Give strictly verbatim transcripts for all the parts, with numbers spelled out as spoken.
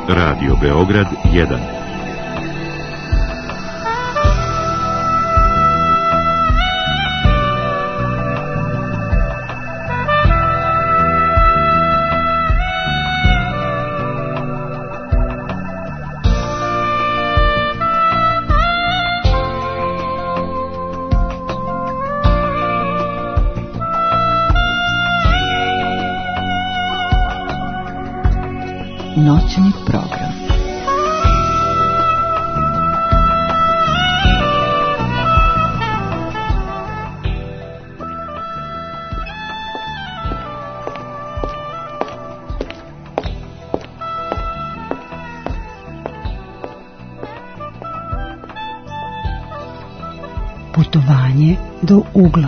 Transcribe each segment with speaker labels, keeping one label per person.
Speaker 1: Radio Beograd jedan.
Speaker 2: Noćni program. Putovanje do ugla.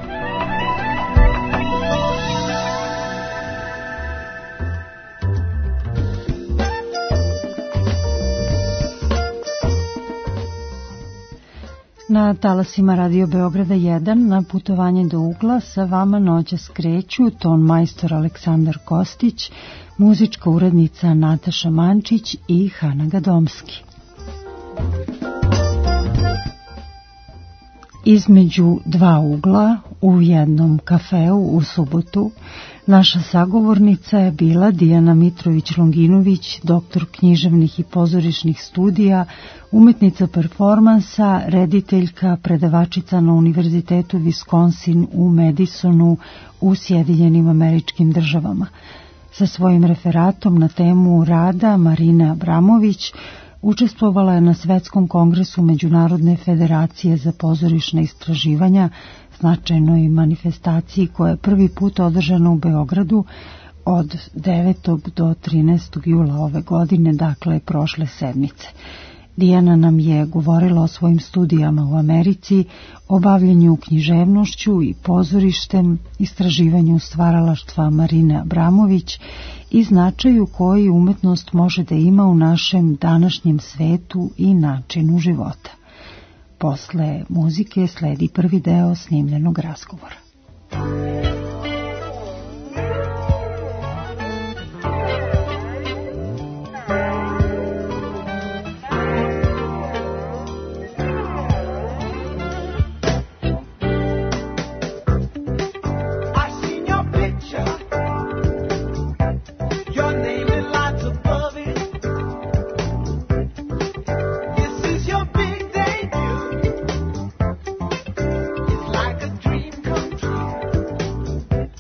Speaker 2: Na talasima Radio Beograda jedan na putovanje do ugla sa vama noćas kreću ton majstor Aleksandar Kostić, muzička urednica Nataša Mančić i Hana Gadomski. Između dva ugla u jednom kafeu u subotu naša sagovornica je bila Dijana Mitrović-Longinović, doktor književnih i pozorišnih studija, umetnica performansa, rediteljka, predavačica na Univerzitetu Wisconsin u Madisonu u Sjedinjenim Američkim Državama. Sa svojim referatom na temu rada Marine Abramović učestvovala je na Svetskom kongresu Međunarodne federacije za pozorišna istraživanja, značajnoj manifestaciji koja je prvi put održana u Beogradu od devetog do trinaestog jula ove godine, dakle prošle sedmice. Dijana nam je govorila o svojim studijama u Americi, o bavljenju književnošću i pozorištem, istraživanju stvaralaštva Marine Abramović i značaju koji umetnost može da ima u našem današnjem svetu i načinu života. Posle muzike sledi prvi deo snimljenog razgovora.
Speaker 3: It's like a dream come true.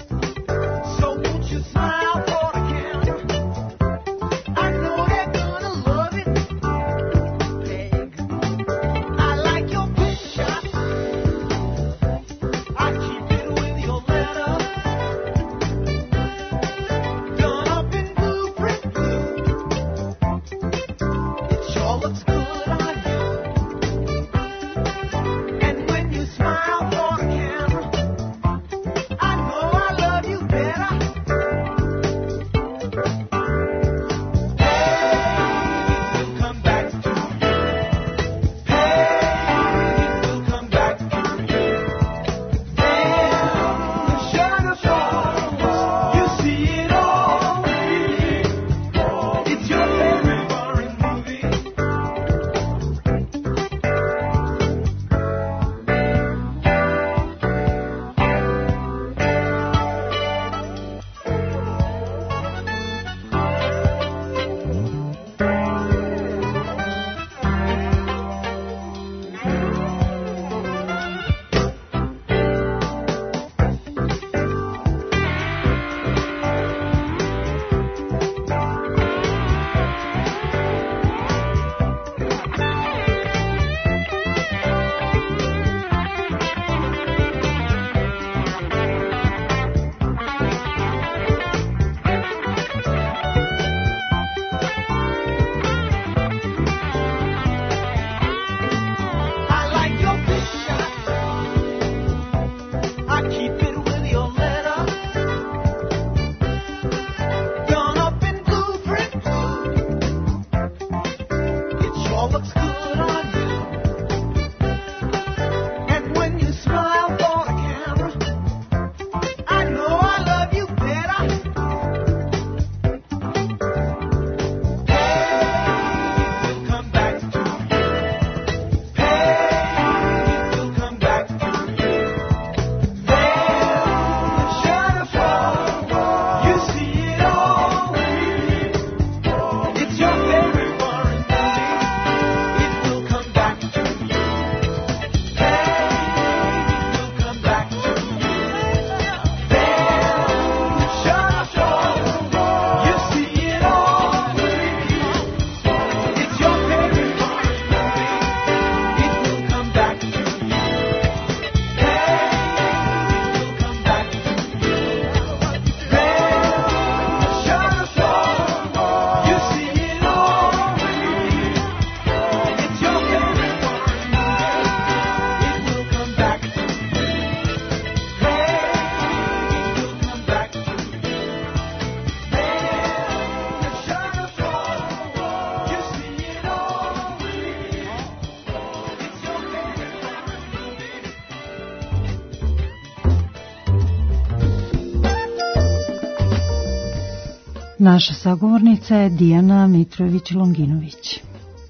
Speaker 2: Naša sagovornica je Dijana Mitrović-Longinović.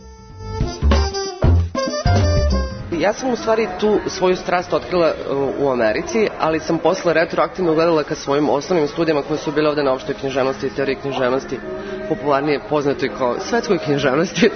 Speaker 3: Ja sam u stvari tu svoju strast otkrila u Americi, ali sam posle retroaktivno gledala ka svojim osnovnim studijama koje su bile ovde na opštoj književnosti i teoriji književnosti, popularnije poznatoj kao svetskoj književnosti.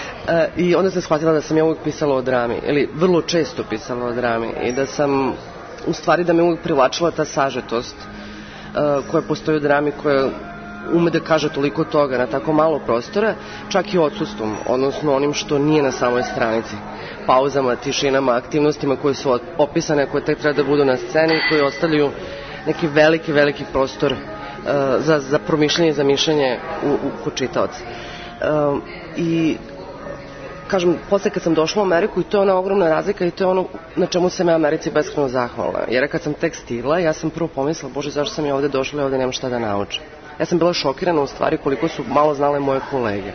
Speaker 3: I onda sam shvatila da sam ja uvijek pisala o drami, ili vrlo često pisala o drami, i da sam, u stvari da me uvijek privlačila ta sažetost koja postoji u drami, koja ume da kaže toliko toga na tako malo prostora, čak i odsustvom, odnosno onim što nije na samoj stranici. Pauzama, tišinama, aktivnostima koje su opisane, koje tek treba da budu na sceni, koje ostavljaju neki veliki, veliki prostor uh, za, za promišljanje i zamišljanje u, u, kod čitaoca. Uh, I kažem, posle kad sam došla u Ameriku, i to je ona ogromna razlika i to je ono na čemu sam ja Americi beskrajno zahvalna. Jer kad sam tek stigla, ja sam prvo pomislila, bože, zašto sam ja ovde došla i ovde nemam šta da naučim. Ja sam bila šokirana u stvari koliko su malo znale moje kolege,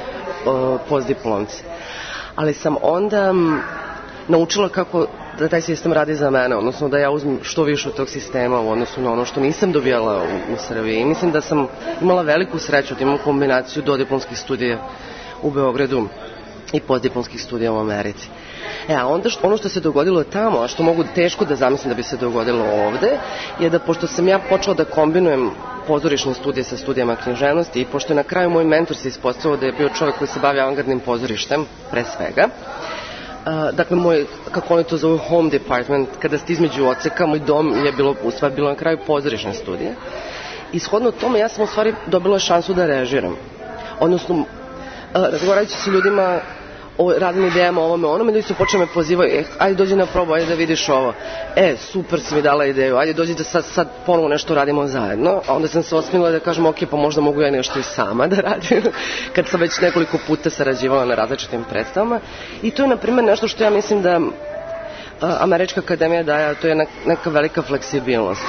Speaker 3: uh, postdiplomci. Ali sam onda m, naučila kako da taj sistem radi za mene, odnosno da ja uzmem što više od tog sistema u odnosu na ono što nisam dobijala u, u Srbiji. I mislim da sam imala veliku sreću da imam kombinaciju dodiplomskih studija u Beogradu i postdiplomskih studija u Americi. E, a onda što, ono što se dogodilo tamo, a što mogu teško da zamislim da bi se dogodilo ovde, je da pošto sam ja počela da kombinujem pozorišne studije sa studijama književnosti i pošto je na kraju moj mentor se ispostavio da je bio čovjek koji se bavi avangardnim pozorištem, pre svega, Uh, dakle, moj, kako oni to zovu, home department, kada ste između odseka, moj dom je bilo, u stvari bilo na kraju pozorišne studije. I shodno tome ja sam u stvari dobila šansu da režiram. Odnosno, uh, razgovarajući sa ljudima o radnim idejama, ovome, onome, ljudi su počeli me pozivaju, e, ajde dođi na probu, ajde da vidiš ovo. E, super si mi dala ideju, ajde dođi da sad, sad ponovo nešto radimo zajedno. A onda sam se osmilila da kažem, ok, pa možda mogu ja nešto i sama da radim, kad sam već nekoliko puta sarađivala na različitim predstavama. I to je, na primjer, nešto što ja mislim da a, Američka akademija daje, to je neka, neka velika fleksibilnost.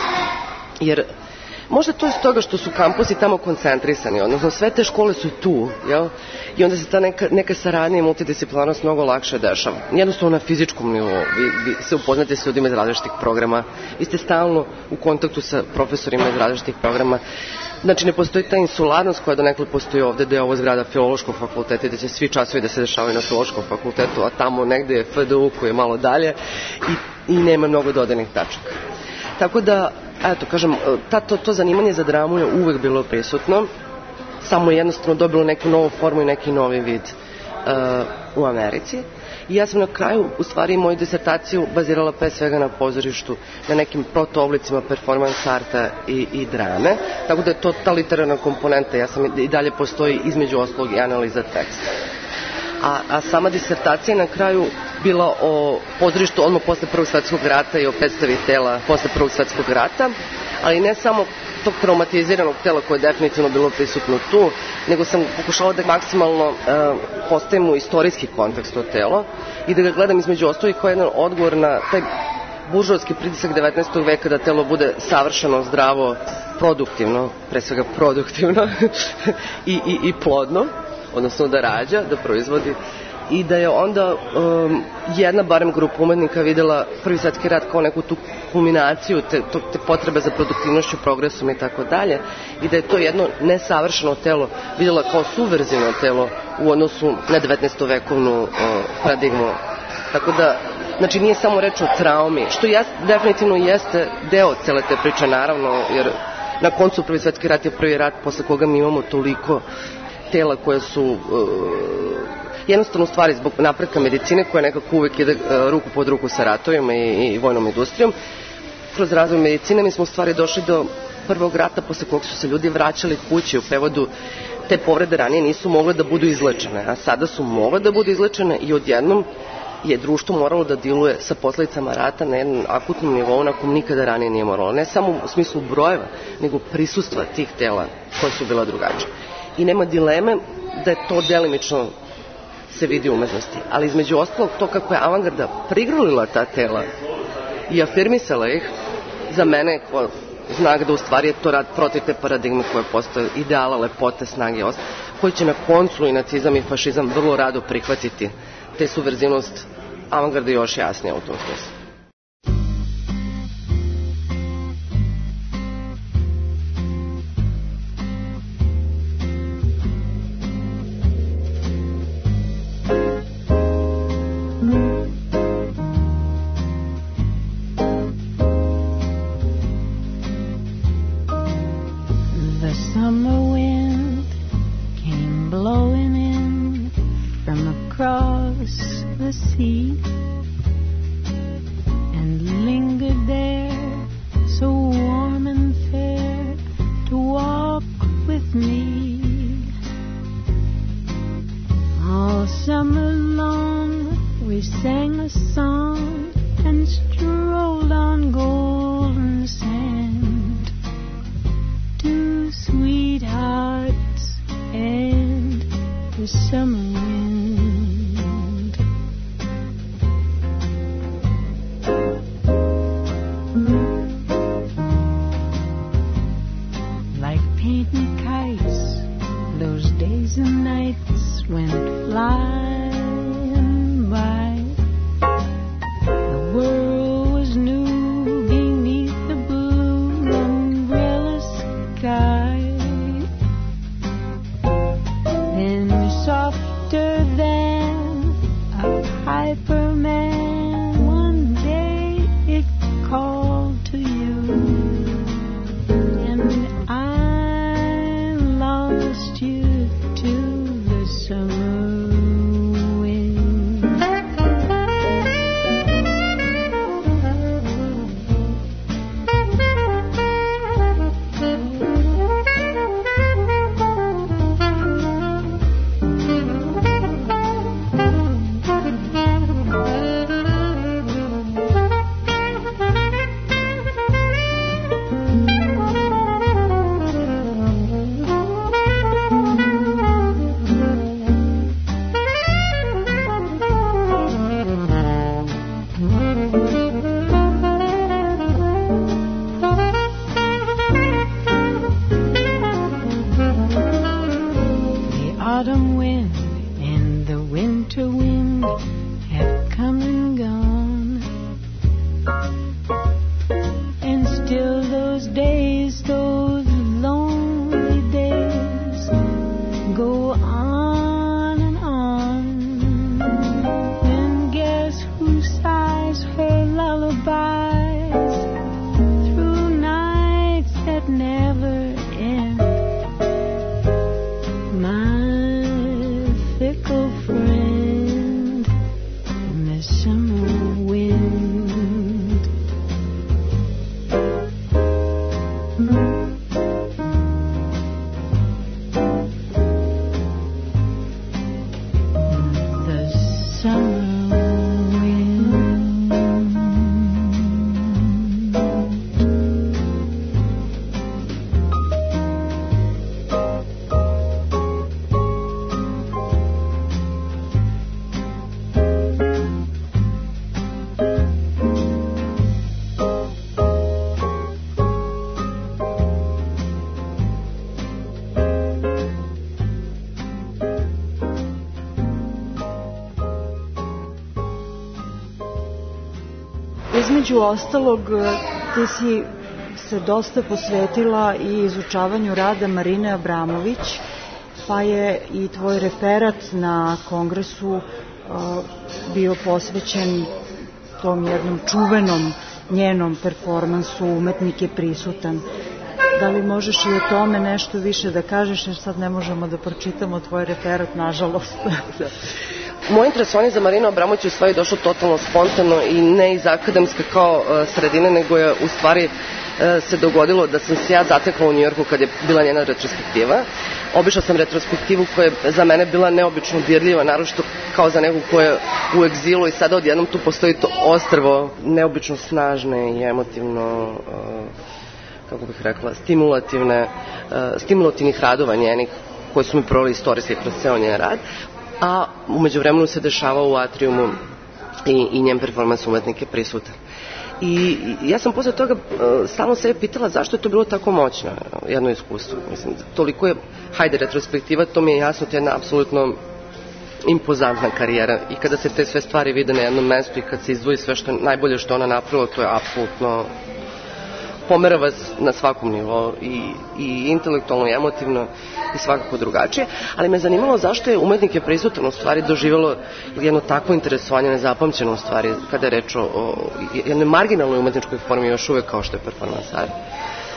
Speaker 3: Jer možda to je s toga što su kampusi tamo koncentrisani, odnosno sve te škole su tu, jel? I onda se ta neka, neka saradnja i multidisciplinarnost mnogo lakše dešava. Jednostavno na fizičkom nivou, vi, vi se upoznate s ljudima iz različitih programa, vi ste stalno u kontaktu sa profesorima iz različitih programa. Znači, ne postoji ta insularnost koja donekle postoji ovde, da je ovo zgrada Filološkog fakulteta i da će svi časovi da se dešavaju na Filološkom fakultetu, a tamo negde je F D U koji je malo dalje i, i nema mnogo dodanih tačaka. Tako da, eto, kažem, ta, to, to zanimanje za dramu je uvek bilo prisutno, samo je jednostavno dobilo neku novu formu i neki novi vid uh, u Americi. I ja sam na kraju, u stvari, moju disertaciju bazirala pre svega na pozorištu, na nekim protooblicima performance arta i, i drame, tako da je to ta literarna komponenta, ja sam i dalje postoji između ostalog i analiza teksta. A, a sama disertacija na kraju bila o pozorištu odmah posle Prvog svetskog rata i o predstavi tela posle Prvog svetskog rata, ali ne samo tog traumatiziranog tela koje je definitivno bilo prisutno tu, nego sam pokušala da maksimalno uh, postavim u istorijski kontekst to telo i da ga gledam između ostalog kao jedan odgovor na taj buržovski pritisak devetnaestog veka da telo bude savršeno, zdravo, produktivno, pre svega produktivno i, i, i plodno, odnosno da rađa, da proizvodi, i da je onda um, jedna barem grupa umetnika videla Prvi svetski rat kao neku tu kulminaciju te, to, te potrebe za produktivnošću, progresom i tako dalje, i da je to jedno nesavršeno telo videla kao subverzivno telo u odnosu na devetnaestovekovnu uh, paradigmu. Tako da, znači, nije samo reč o traumi, što jas, definitivno jeste deo cele te priče, naravno, jer na koncu Prvi svetski rat je prvi rat posle koga mi imamo toliko tela koje su uh, jednostavno stvari zbog napretka medicine koja nekako uvek ide uh, ruku pod ruku sa ratovima i, i vojnom industrijom. Kroz razvoj medicine mi smo u stvari došli do prvog rata posle kog su se ljudi vraćali kući. U prevodu, te povrede ranije nisu mogle da budu izlečene, a sada su mogle da budu izlečene i odjednom je društvo moralo da diluje sa posledicama rata na jednom akutnom nivou na kom nikada ranije nije moralo. Ne samo u smislu brojeva, nego prisustva tih tela koje su bila drugačije. I nema dileme da je to delimično se vidi u umetnosti. Ali između ostalog to kako je avangarda prigrlila ta tela i afirmisala ih, za mene je znak da u stvari je to rad protiv te paradigme koje postoje, ideala, lepote, snage, koji će na koncu i nacizam i fašizam vrlo rado prihvatiti te subverzivnost avangarde još jasnije u tom smislu.
Speaker 4: The summer wind came blowing in from across the sea and lingered there, so warm and fair, to walk with me. All summer long we sang a song and strolled on golden sand, two sweethearts and the summer wind. Like painting kites, those days and nights went flying by. The world was new beneath the blue umbrella sky. Then softer than a piper man, one day it called to you, and I lost you to the summer wind. Autumn wind and the winter wind have come and gone, and still those days, those lonely days, go on and on. And guess who sighs her lullabies through nights that never end? My fickle friend, the summer wind. The summer
Speaker 2: Između ostalog, ti si se dosta posvetila i izučavanju rada Marine Abramović, pa je i tvoj referat na kongresu uh, bio posvećen tom jednom čuvenom njenom performansu Umetnik je prisutan. Da li možeš i o tome nešto više da kažeš, jer sad ne možemo da pročitamo tvoj referat, nažalost.
Speaker 3: Moje interesovanje za Marinu Abramović je u stvari došlo totalno spontano i ne iz akademske kao uh, sredine, nego je u stvari uh, se dogodilo da sam se ja zatekla u Njujorku kad je bila njena retrospektiva. Obišla sam retrospektivu koja je za mene bila neobično dirljiva, naročito kao za nekog ko je u egzilu, i sada odjednom tu postoji to ostrvo neobično snažne i emotivno, uh, kako bih rekla, stimulativne, uh, stimulativnih radova njenih koje su mi provali istorijski kroz ceo njen rad. A umeđu vremenu se dešava u atriumu i, i njen performans Umetnik je prisutan. I ja sam posle toga uh, stalno sebe pitala zašto je to bilo tako moćno, jedno iskustvo. Mislim, toliko je, hajde, retrospektiva, to mi je jasno, to je jedna apsolutno impozantna karijera, i kada se te sve stvari vide na jednom mestu i kad se izdvoji sve što najbolje što ona napravila, to je apsolutno pomera vas na svakom nivou, i, i intelektualno i emotivno i svakako drugačije, ali me zanimalo zašto je Umetnik je prisutan u stvari doživjelo jedno takvo interesovanje, nezapamćeno u stvari kada je reč o, o jednoj marginalnoj umetničkoj formi još uvek kao što je performans art.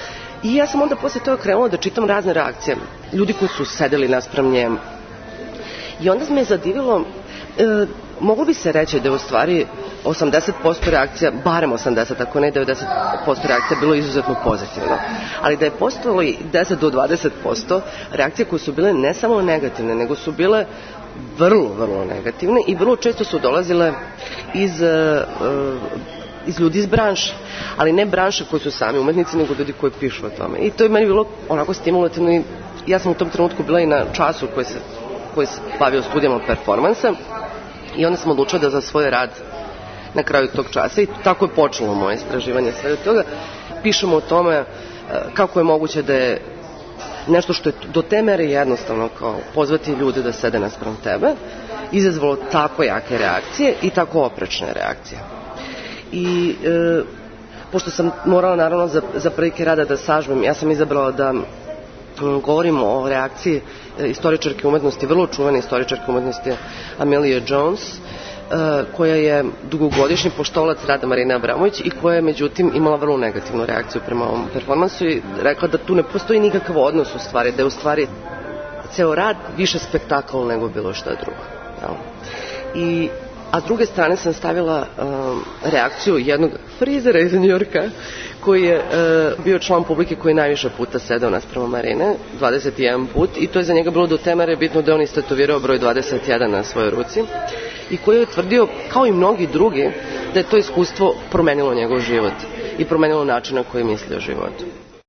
Speaker 3: I ja sam onda posle toga krenula da čitam razne reakcije. Ljudi koji su sedeli naspram nje. I onda me je zadivilo, e, moglo bi se reći da je u stvari osamdeset posto reakcija, barem osamdeset, ako ne devedeset posto reakcija, bilo izuzetno pozitivno. Ali da je postojalo i deset do dvadeset posto reakcije koje su bile ne samo negativne, nego su bile vrlo, vrlo negativne i vrlo često su dolazile iz, uh, iz ljudi iz branše. Ali ne branše koji su sami umetnici, nego ljudi koji pišu o tome. I to je meni bilo onako stimulativno i ja sam u tom trenutku bila i na času koji se, koji se bavio studijama performansa i onda sam odlučila da za svoj rad na kraju tog časa, i tako je počelo moje istraživanje svega toga, pišemo o tome kako je moguće da je nešto što je do te mere jednostavno kao pozvati ljude da sede naspram tebe, izazvalo tako jake reakcije i tako oprečne reakcije. I e, pošto sam morala naravno za, za prilike rada da sažmem, ja sam izabrala da m, govorimo o reakciji e, istoričarke umetnosti, vrlo čuvene istoričarke umetnosti Amelia Jones, koja je dugogodišnji poštovalac rada Marine Abramović i koja je međutim imala vrlo negativnu reakciju prema ovom performansu i rekla da tu ne postoji nikakav odnos u stvari, da je u stvari ceo rad više spektakl nego bilo šta drugo. Ja. I, a s druge strane sam stavila um, reakciju jednog frizera iz Njujorka koji je uh, bio član publike koji je najviše puta sedao nasprema Marine, dvadeset jedan put, i to je za njega bilo do te mere bitno da on istetovirao broj dvadeset jedan na svojoj ruci i koji je tvrdio, kao i mnogi drugi, da je to iskustvo promenilo njegov život i promenilo način na koji misli o životu.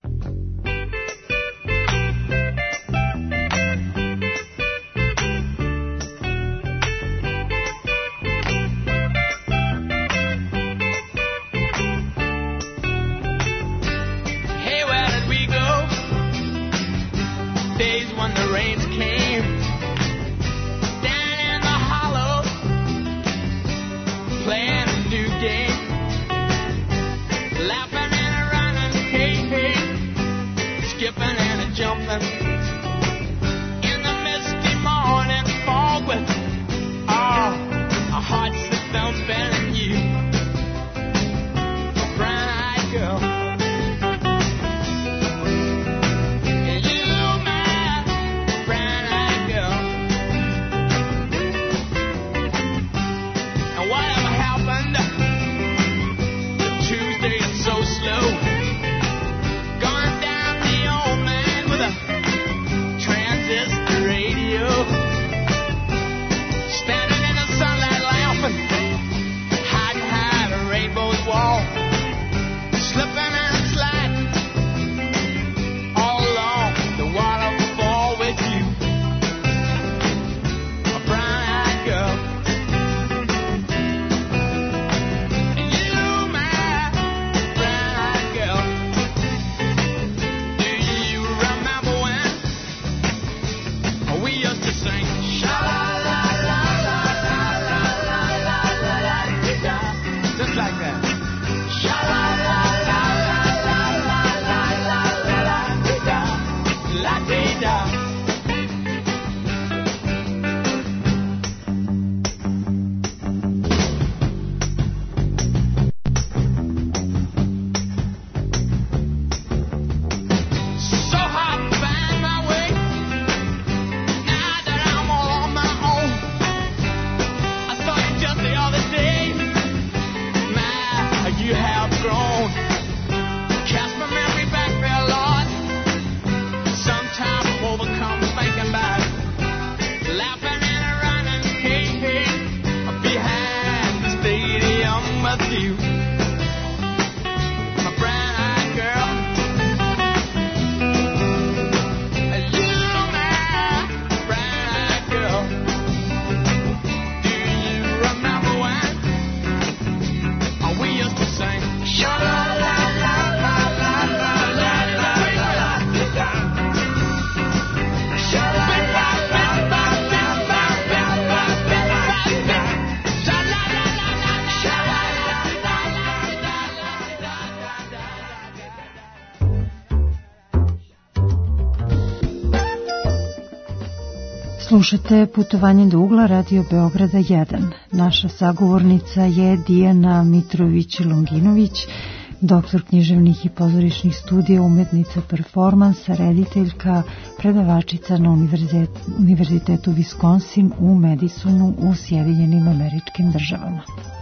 Speaker 2: Slušate Putovanje do ugla Radio Beograda jedan. Naša sagovornica je Dijana Mitrović-Longinović, doktor književnih i pozorišnih studija, umetnica performansa, rediteljka, predavačica na Univerzitetu Wisconsin u Madisonu u Sjedinjenim Američkim Državama.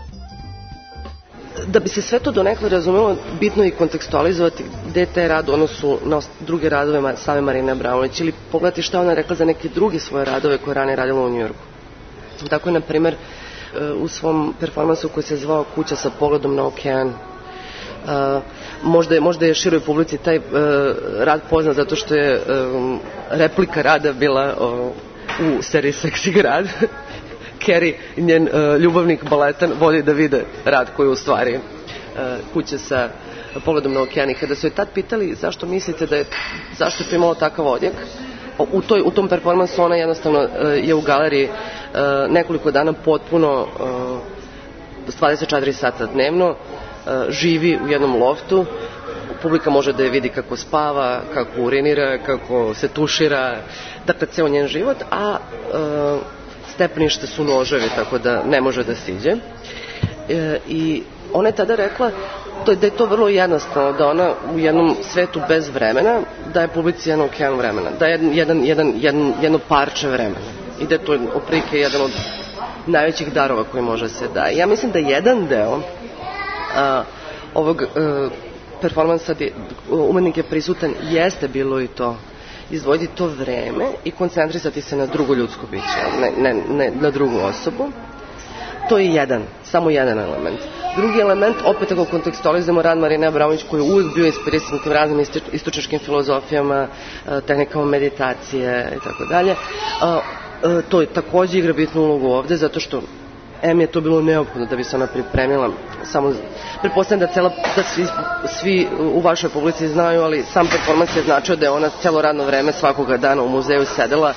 Speaker 3: Da bi se sve to donekle razumelo, bitno je i kontekstualizovati gde je taj rad u odnosu na druge radove same Marine Abramović ili pogledati šta ona rekla za neke druge svoje radove koje ranije radila u Njujorku. Tako je, na primer, u svom performansu koji se zvao Kuća sa pogledom na okean, Uh, možda, je, možda je široj publici taj uh, rad poznat zato što je um, replika rada bila uh, u seriji Seksi grad. Carrie, njen uh, ljubavnik baletan, voli da vide rad koji je u stvari uh, Kuća sa pogledom na okean. I kada su je tad pitali zašto mislite da je, zašto je to imalo takav odjek, u, toj, u tom performansu ona jednostavno uh, je u galeriji uh, nekoliko dana potpuno uh, dvadeset četiri sata dnevno živi u jednom loftu, publika može da je vidi kako spava, kako urinira, kako se tušira, dakle ceo njen život, a e, stepenište su noževi, tako da ne može da siđe. E, I ona je tada rekla to, da je to vrlo jednostavno, da ona u jednom svetu bez vremena daje publici jedan okean vremena, da je jedan, jedan, jedan, jedno parče vremena i da je to oprilike jedan od najvećih darova koji može se daje. Ja mislim da jedan deo Uh, ovog uh, performansa gde umetnik je prisutan jeste bilo i to izdvojiti to vreme i koncentrisati se na drugo ljudsko biće, ne, ne, ne na drugu osobu. To je jedan, samo jedan element. Drugi element, opet ako kontekstualizujemo rad Marine Abramović koji je uvijek bio inspirisan tim raznim istočničkim filozofijama, uh, tehnikama meditacije i tako dalje, to je takođe igra bitnu ulogu ovde zato što em je to bilo neophodno da bi se ona pripremila, samo pretpostavljam da, cela, da svi, svi u vašoj publici znaju, ali sam performans je značio da je ona celo radno vreme svakoga dana u muzeju sedela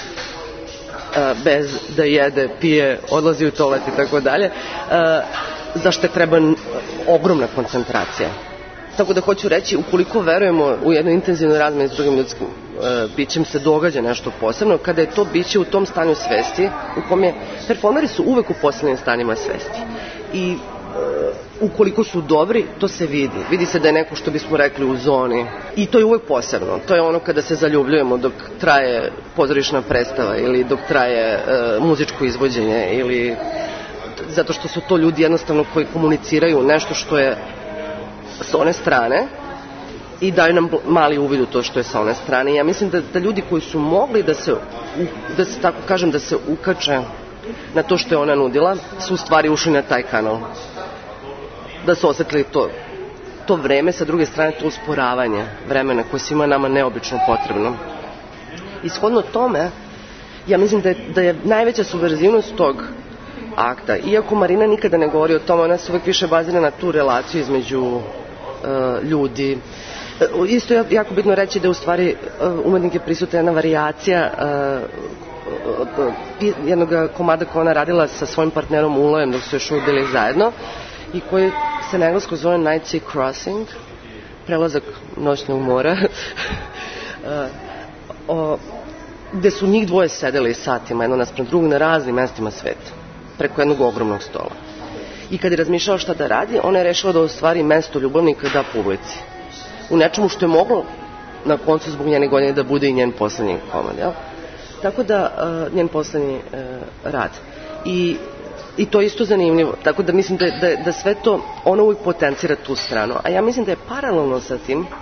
Speaker 3: bez da jede, pije, odlazi u toalet i tako dalje, za što je treba ogromna koncentracija. Tako da hoću reći, ukoliko verujemo u jednu intenzivnu razmenu s drugim ljudskim e, bićem se događa nešto posebno, kada je to biće u tom stanju svesti, u kom je, performeri su uvek u posebnim stanjima svesti. I e, ukoliko su dobri, to se vidi. Vidi se da je neko, što bismo rekli, u zoni. I to je uvek posebno. To je ono kada se zaljubljujemo dok traje pozorišna predstava ili dok traje e, muzičko izvođenje ili zato što su to ljudi jednostavno koji komuniciraju nešto što je s one strane i daju nam mali uvid u to što je sa one strane. Ja mislim da, da ljudi koji su mogli da se, da se tako kažem, da se ukače na to što je ona nudila, su u stvari ušli na taj kanal. Da su osetili to, to vreme, sa druge strane to usporavanje vremena koje svima nama neobično potrebno. Ishodno tome, ja mislim da je, da je najveća subverzivnost tog akta, iako Marina nikada ne govori o tome, ona se uvek više bazira na tu relaciju između uh, ljudi. Uh, isto je jako bitno reći da je u stvari uh, umetnik je prisutna jedna varijacija uh, uh, jednog komada koja ona radila sa svojim partnerom Ulojem dok su još uvijek bili zajedno i koji se na engleskom zove Night Sea Crossing, prelazak noćnog mora, uh, o, gde su njih dvoje sedeli satima jedno naspram drugog na raznim mestima sveta preko jednog ogromnog stola. I kad je razmišljala šta da radi, ona je rešila da ostvari mesto ljubavnika da publici. U nečemu što je moglo na koncu zbog njene godine da bude i njen poslednji komad, jel? Tako da, uh, njen poslednji uh, rad. I, I to je isto zanimljivo. Tako da mislim da, da, da sve to, ona uvijek potencira tu stranu. A ja mislim da je paralelno sa tim uh,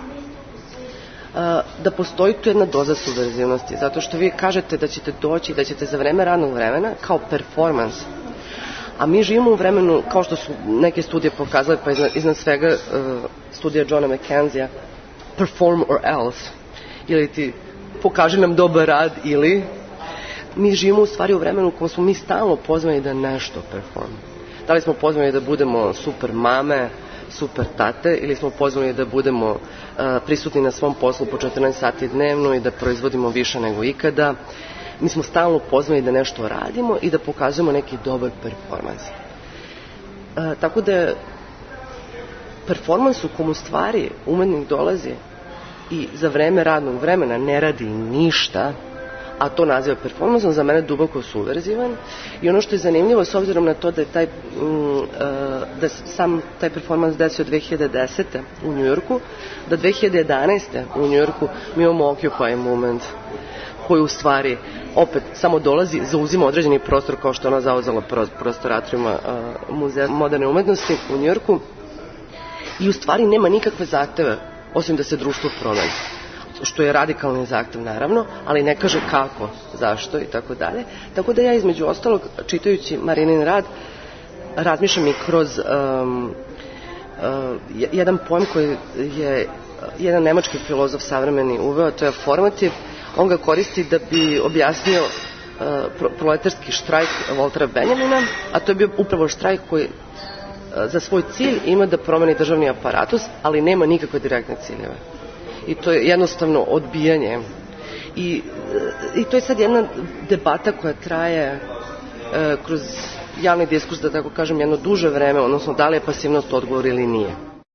Speaker 3: da postoji tu jedna doza subverzivnosti. Zato što vi kažete da ćete doći, da ćete za vreme radnog vremena, kao performans. A mi živimo u vremenu, kao što su neke studije pokazale, pa iznad, iznad svega uh, studija Johna McKenzieja, perform or else, ili ti pokaži nam dobar rad, ili mi živimo u stvari u vremenu u kojem smo mi stalno pozvani da nešto perform. Da li smo pozvani da budemo super mame, super tate, ili smo pozvani da budemo uh, prisutni na svom poslu po četrnaest sati dnevno i da proizvodimo više nego ikada. Mi smo stalno pozvani da nešto radimo i da pokazujemo neki dobar performans. E, tako da performans u kom u stvari umetnik dolazi i za vreme radnog vremena ne radi ništa, a to naziva performansom, za mene duboko subverzivan. I ono što je zanimljivo, s obzirom na to da je taj, mm, da sam taj performans desio dve hiljade desete. u Njujorku, da dve hiljade jedanaeste. u Njujorku mi imamo Occupy movement, koji u stvari opet samo dolazi, zauzima određeni prostor kao što ona zauzela prostor atriuma Muzeja moderne umetnosti u Njujorku i u stvari nema nikakve zahteve osim da se društvo promeni, što je radikalni zahtev naravno, ali ne kaže kako, zašto i tako dalje. Tako da ja između ostalog, čitajući Marinin rad, razmišljam i kroz um, uh, jedan pojem koji je jedan nemački filozof savremeni uveo, to je formativ. On ga koristi da bi objasnio uh, proletarski štrajk Waltera Benjamina, a to je bio upravo štrajk koji uh, za svoj cilj ima da promeni državni aparatus, ali nema nikakve direktne ciljeve. I to je jednostavno odbijanje. I, uh, i to je sad jedna debata koja traje uh, kroz javni diskurs, da tako kažem, jedno duže vreme, odnosno da li je pasivnost odgovor ili nije.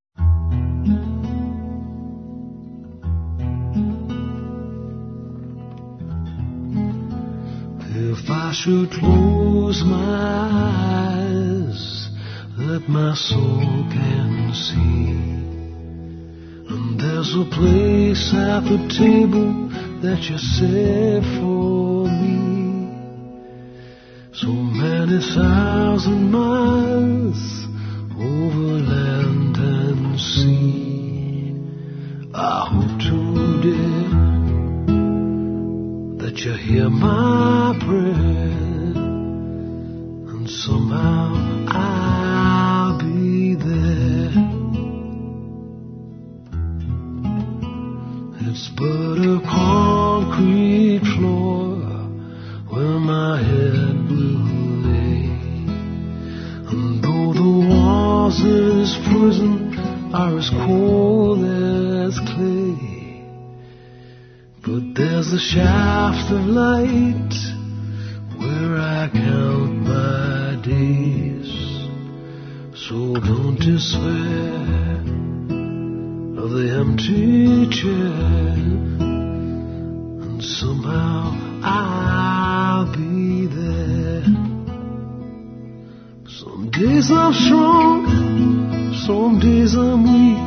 Speaker 5: If I should close my eyes, that my soul can see, and there's a place at the table that you set for me, so many thousand miles over land and sea. I hope today that you hear my prayer, and somehow I'll be there. It's but a concrete floor where my head will lay, and though the walls of this prison are as cold as clay, but there's a shaft of light where I count my days. So don't despair of the empty chair, and somehow I'll be there. Some days I'm strong, some days I'm weak,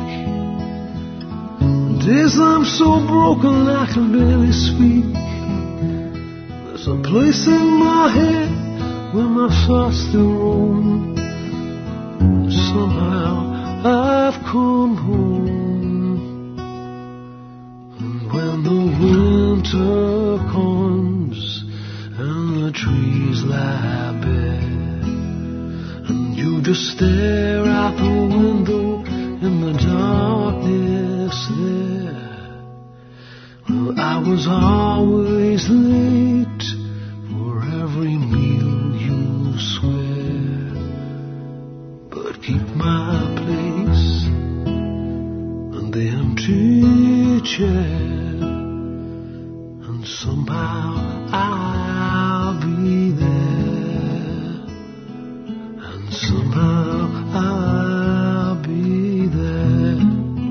Speaker 5: days I'm so broken I can barely speak. There's a place in my head where my thoughts still roam. Somehow I've come home. And when the winter comes and the trees lie bare, and you just stare out the window in the darkness there, well, I was always late for every meal you swear, but keep my place in the empty chair, and somehow I'll be there, and somehow I'll be there.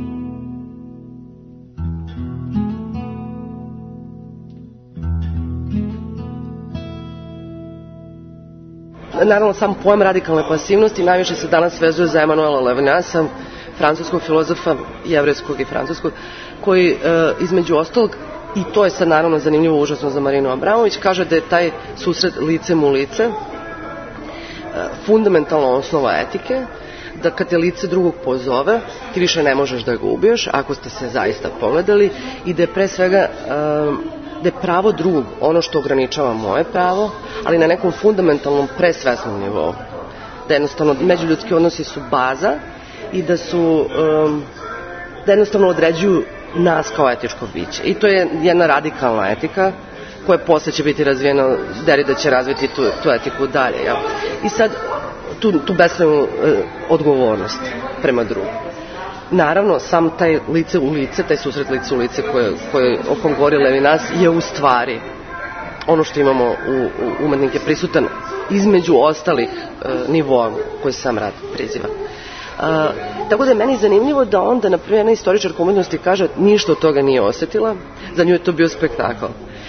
Speaker 3: Naravno, sam pojem radikalne pasivnosti najviše se danas vezuje za Emanuela Levinasa, francuskog filozofa, jevrejskog i francuskog, koji e, između ostalog, i to je sad naravno zanimljivo užasno za Marinu Abramović, kaže da je taj susret licem u lice e, fundamentalna osnova etike, da kad te lice drugog pozove, ti više ne možeš da ga ubiješ ako ste se zaista pogledali, i da je pre svega e, da je pravo drugog ono što ograničava moje pravo, ali na nekom fundamentalnom presvesnom nivou. Da jednostavno međuljudski odnosi su baza i da su um, da jednostavno određuju nas kao etičko biće. I to je jedna radikalna etika koja posle će biti razvijena, Derrida će razviti tu, tu etiku dalje. Ja. I sad tu, tu beskrajnu uh, odgovornost prema drugom. Naravno, sam taj lice u lice, taj susret lice u lice koje, koje, o kom govori Levinas je u stvari ono što imamo u, u umetnike prisutan između ostalih e, nivoa koji sam rad priziva. E, tako da je meni zanimljivo da onda, na primjer, jedna istoričarka umetnosti kaže ništa od toga nije osjetila, za nju je to bio spektakl.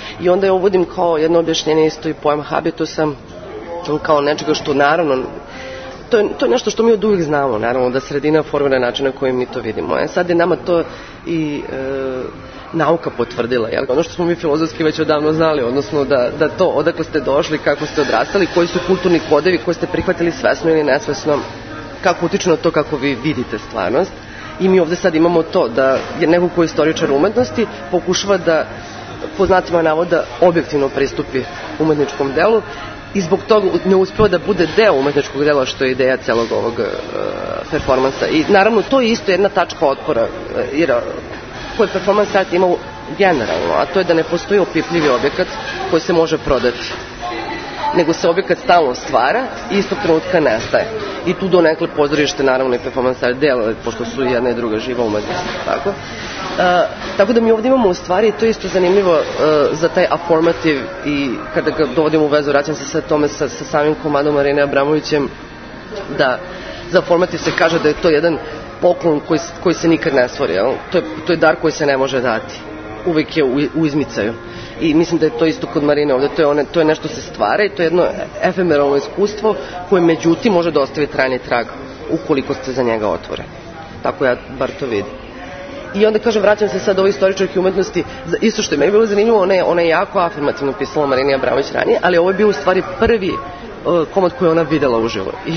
Speaker 3: I onda je uvodim kao jedno objašnjenje isto i pojam habitusa, kao nečega što naravno, to je, to je nešto što mi od uvijek znamo, naravno da sredina formira način na koji mi to vidimo. E, sad je nama to i e, nauka potvrdila, jel? Ono što smo mi filozofski već odavno znali, odnosno da, da to odakle ste došli, kako ste odrastali, koji su kulturni kodevi koje ste prihvatili svesno ili nesvesno, kako utiču na to kako vi vidite stvarnost. I mi ovde sad imamo to da je neko ko je istoričar umetnosti pokušava da, po znacima navoda, objektivno pristupi umetničkom delu i zbog toga ne uspeva da bude deo umetničkog dela, što je ideja celog ovog uh, performansa. I naravno to je isto jedna tačka otpora uh, jer koji performans art ima generalno, a to je da ne postoji opipljivi objekat koji se može prodati, nego se objekat stalno stvara i istog trenutka nestaje. I tu donekle pozorište, naravno i performance art dela, pošto su jedna i druga živa umetnost. Tako? Uh, tako da mi ovdje imamo u stvari, to je isto zanimljivo uh, za taj afformativ i kada ga dovodimo u vezu, vraćam se sa tome sa, sa samim komadom Marine Abramovićem, da za afformativ se kaže da je to jedan poklon koji, koji se nikad ne stvori. Jel? To, je, to je dar koji se ne može dati. Uvijek je u, u izmicaju. I mislim da je to isto kod Marine ovde, to je, one, to je nešto se stvara i to je jedno efemeralno iskustvo koje međutim može da ostavi trajni trag ukoliko ste za njega otvoreni. Tako ja bar to vidim. I onda kažem, vraćam se sad ovoj istoričarki umetnosti, isto što je meni bilo zanimljivo, ona je, ona je jako afirmativno pisala Marina Abramović ranije, ali ovo je bio u stvari prvi uh, komad koji je ona videla uživo. I,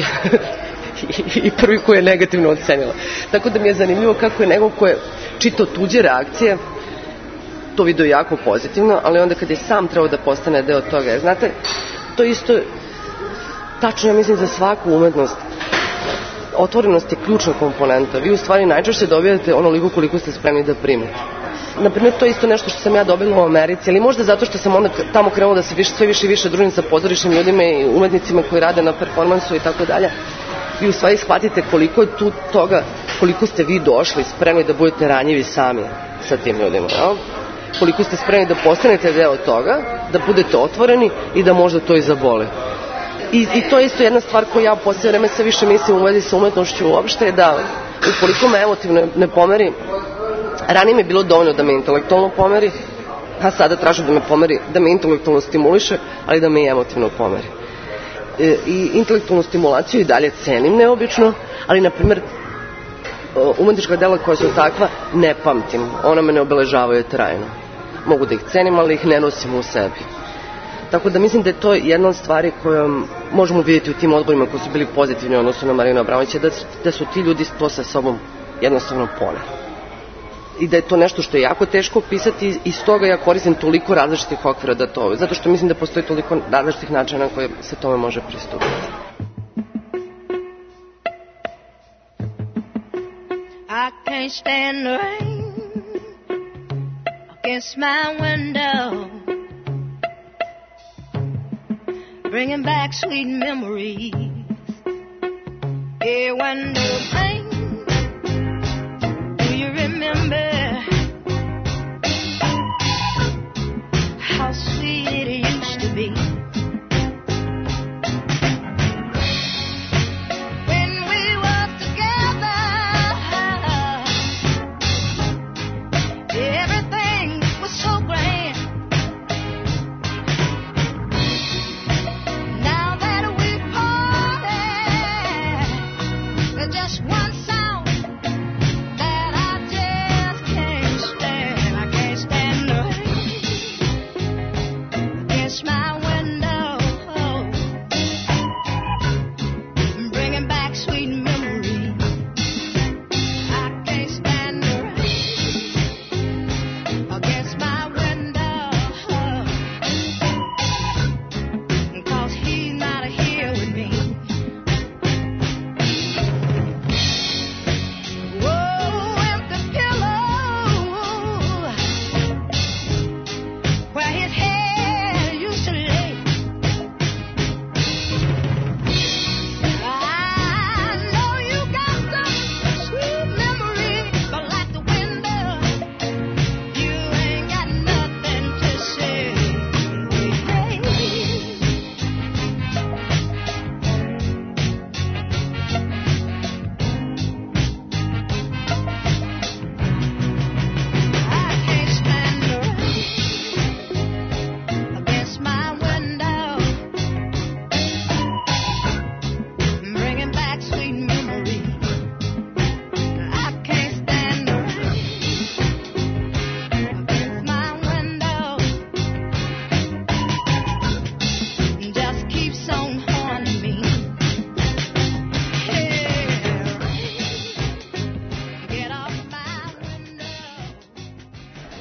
Speaker 3: i, i prvi koji je negativno ocenila. Tako da mi je zanimljivo kako je nego ko je čitao tuđe reakcije, to vidio jako pozitivno, ali onda kad je sam trebao da postane deo toga, jer znate, to isto tačno, ja mislim, za svaku umetnost. Otvorenost je ključna komponenta. Vi u stvari najčešće dobijate onoliko koliko ste spremni da primite. Naprimjer, to je isto nešto što sam ja dobila u Americi, ali možda zato što sam onda tamo krenula da se više, sve više i više družim sa pozorišnim ljudima i umetnicima koji rade na performansu i tako dalje. Vi u stvari shvatite koliko je tu toga, koliko ste vi došli spremni da budete ranjivi sami sa tim ljudima, jel? Koliko ste spremni da postanete deo toga, da budete otvoreni i da možda to i zaboli. I, i to je isto jedna stvar koju ja u posljednje vreme sve više mislim u vezi sa umetnošću uopšte, da ukoliko me emotivno ne pomeri, ranije mi je bilo dovoljno da me intelektualno pomeri, a sada tražim da me pomeri, da me intelektualno stimuliše, ali da me i emotivno pomeri. E, I intelektualnu stimulaciju i dalje cenim neobično, ali na primjer umetnička dela koja su takva ne pamtim, ona me ne obeležavaju trajno. Mogu da ih cenim, ali ih ne nosim u sebi. Tako da mislim da je to jedna od stvari koju možemo vidjeti u tim odgovorima koji su bili pozitivni u odnosu na Marinu Abramovića, da, da su ti ljudi to sa sobom jednostavno poneli. I da je to nešto što je jako teško opisati i stoga ja koristim toliko različitih okvira da to, zato što mislim da postoji toliko različitih načina na koje se tome može pristupiti.
Speaker 6: I can't stand the rain against my window, bringing back sweet memories. Yeah, when the rain, do you remember how sweet it used to be?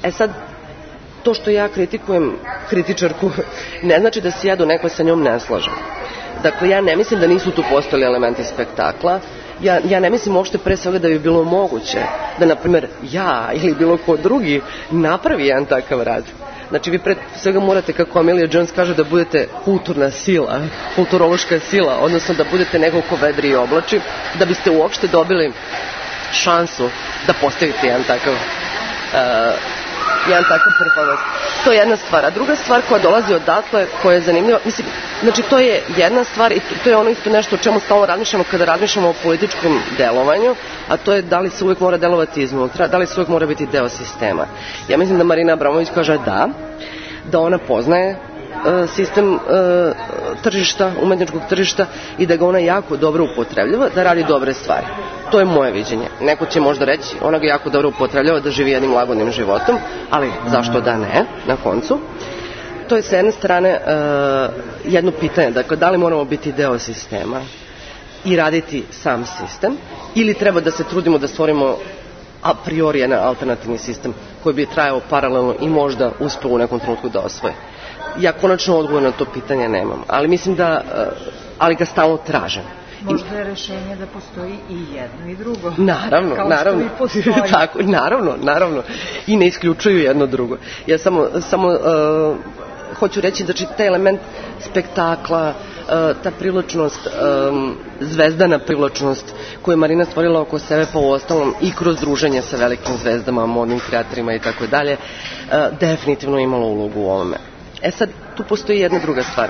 Speaker 3: E sad, to što ja kritikujem kritičarku ne znači da se ja do nekoj sa njom ne slažem. Dakle, ja ne mislim da nisu tu postojali elementi spektakla. Ja, ja ne mislim uopšte pre svega da bi bilo moguće da, na primjer, ja ili bilo ko drugi napravi jedan takav rad. Znači, vi pre svega morate, kako Amelia Jones kaže, da budete kulturna sila, kulturološka sila, odnosno da budete neko ko vedri i oblači, da biste uopšte dobili šansu da postavite jedan takav uh, jedan takav performans. To je jedna stvar. A druga stvar koja dolazi odatle, koja je zanimljiva, mislim, znači to je jedna stvar i to, to je ono isto nešto o čemu stalno razmišljamo kada razmišljamo o političkom delovanju, a to je da li se uvijek mora delovati iznutra, da li se uvijek mora biti deo sistema. Ja mislim da Marina Abramović kaže da, da ona poznaje uh, sistem uh, tržišta, umetničkog tržišta i da ga ona jako dobro upotrebljava, da radi dobre stvari. To je moje viđenje. Neko će možda reći, ona ga jako dobro upotrebljava da živi jednim lagodnim životom, ali zašto da ne, na koncu. To je s jedne strane uh, jedno pitanje, dakle, da li moramo biti deo sistema i raditi sam sistem, ili treba da se trudimo da stvorimo a priori jedan alternativni sistem koji bi trajao paralelno i možda uspeo u nekom trenutku da osvoje. Ja konačno odgovor na to pitanje nemam, ali mislim da, uh, ali ga stalno tražem.
Speaker 2: Možda je rešenje da postoji i jedno i drugo.
Speaker 3: Naravno,
Speaker 2: kao
Speaker 3: naravno.
Speaker 2: Kao što i postoji.
Speaker 3: Tako, naravno, naravno. I ne isključuju jedno drugo. Ja samo, samo uh, hoću reći da taj element spektakla, uh, ta privlačnost, um, zvezdana privlačnost koju je Marina stvorila oko sebe, pa u ostalom i kroz druženje sa velikim zvezdama, modnim kreatorima i tako dalje, definitivno imalo ulogu u ovome. E sad, tu postoji jedna druga stvar.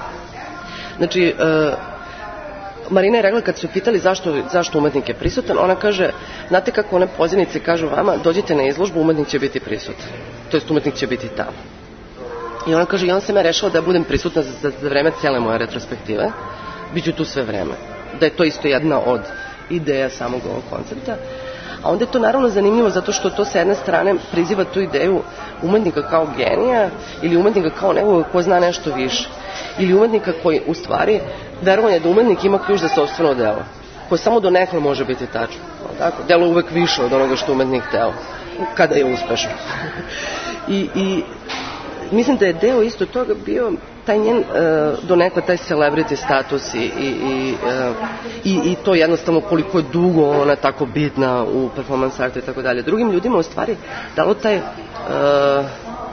Speaker 3: Znači, uh, Marina je rekla kad su pitali zašto, zašto umetnik je prisutan, ona kaže, znate kako one pozivnice kažu vama, dođite na izložbu, umetnik će biti prisutan. To jest umetnik će biti tamo. I ona kaže, i on sam ja rešila da budem prisutna za, za, za vreme cijele moje retrospektive, biću tu sve vreme. Da je to isto jedna od ideja samog ovog koncepta. A onda je to naravno zanimljivo zato što to sa jedne strane priziva tu ideju umetnika kao genija ili umetnika kao nekoga ko zna nešto više. Ili umetnika koji u stvari verovanje da umetnik ima ključ za sopstveno delo, koje samo do nekle može biti tačno. Tako? Delo je uvek više od onoga što umetnik teo, kada je uspešan. I, I mislim da je deo isto toga bio taj njen, uh, do nekle taj celebrity status i, i, i, uh, i, i to jednostavno koliko je dugo ona tako bitna u performance artu i tako dalje. Drugim ljudima u stvari dalo taj, uh,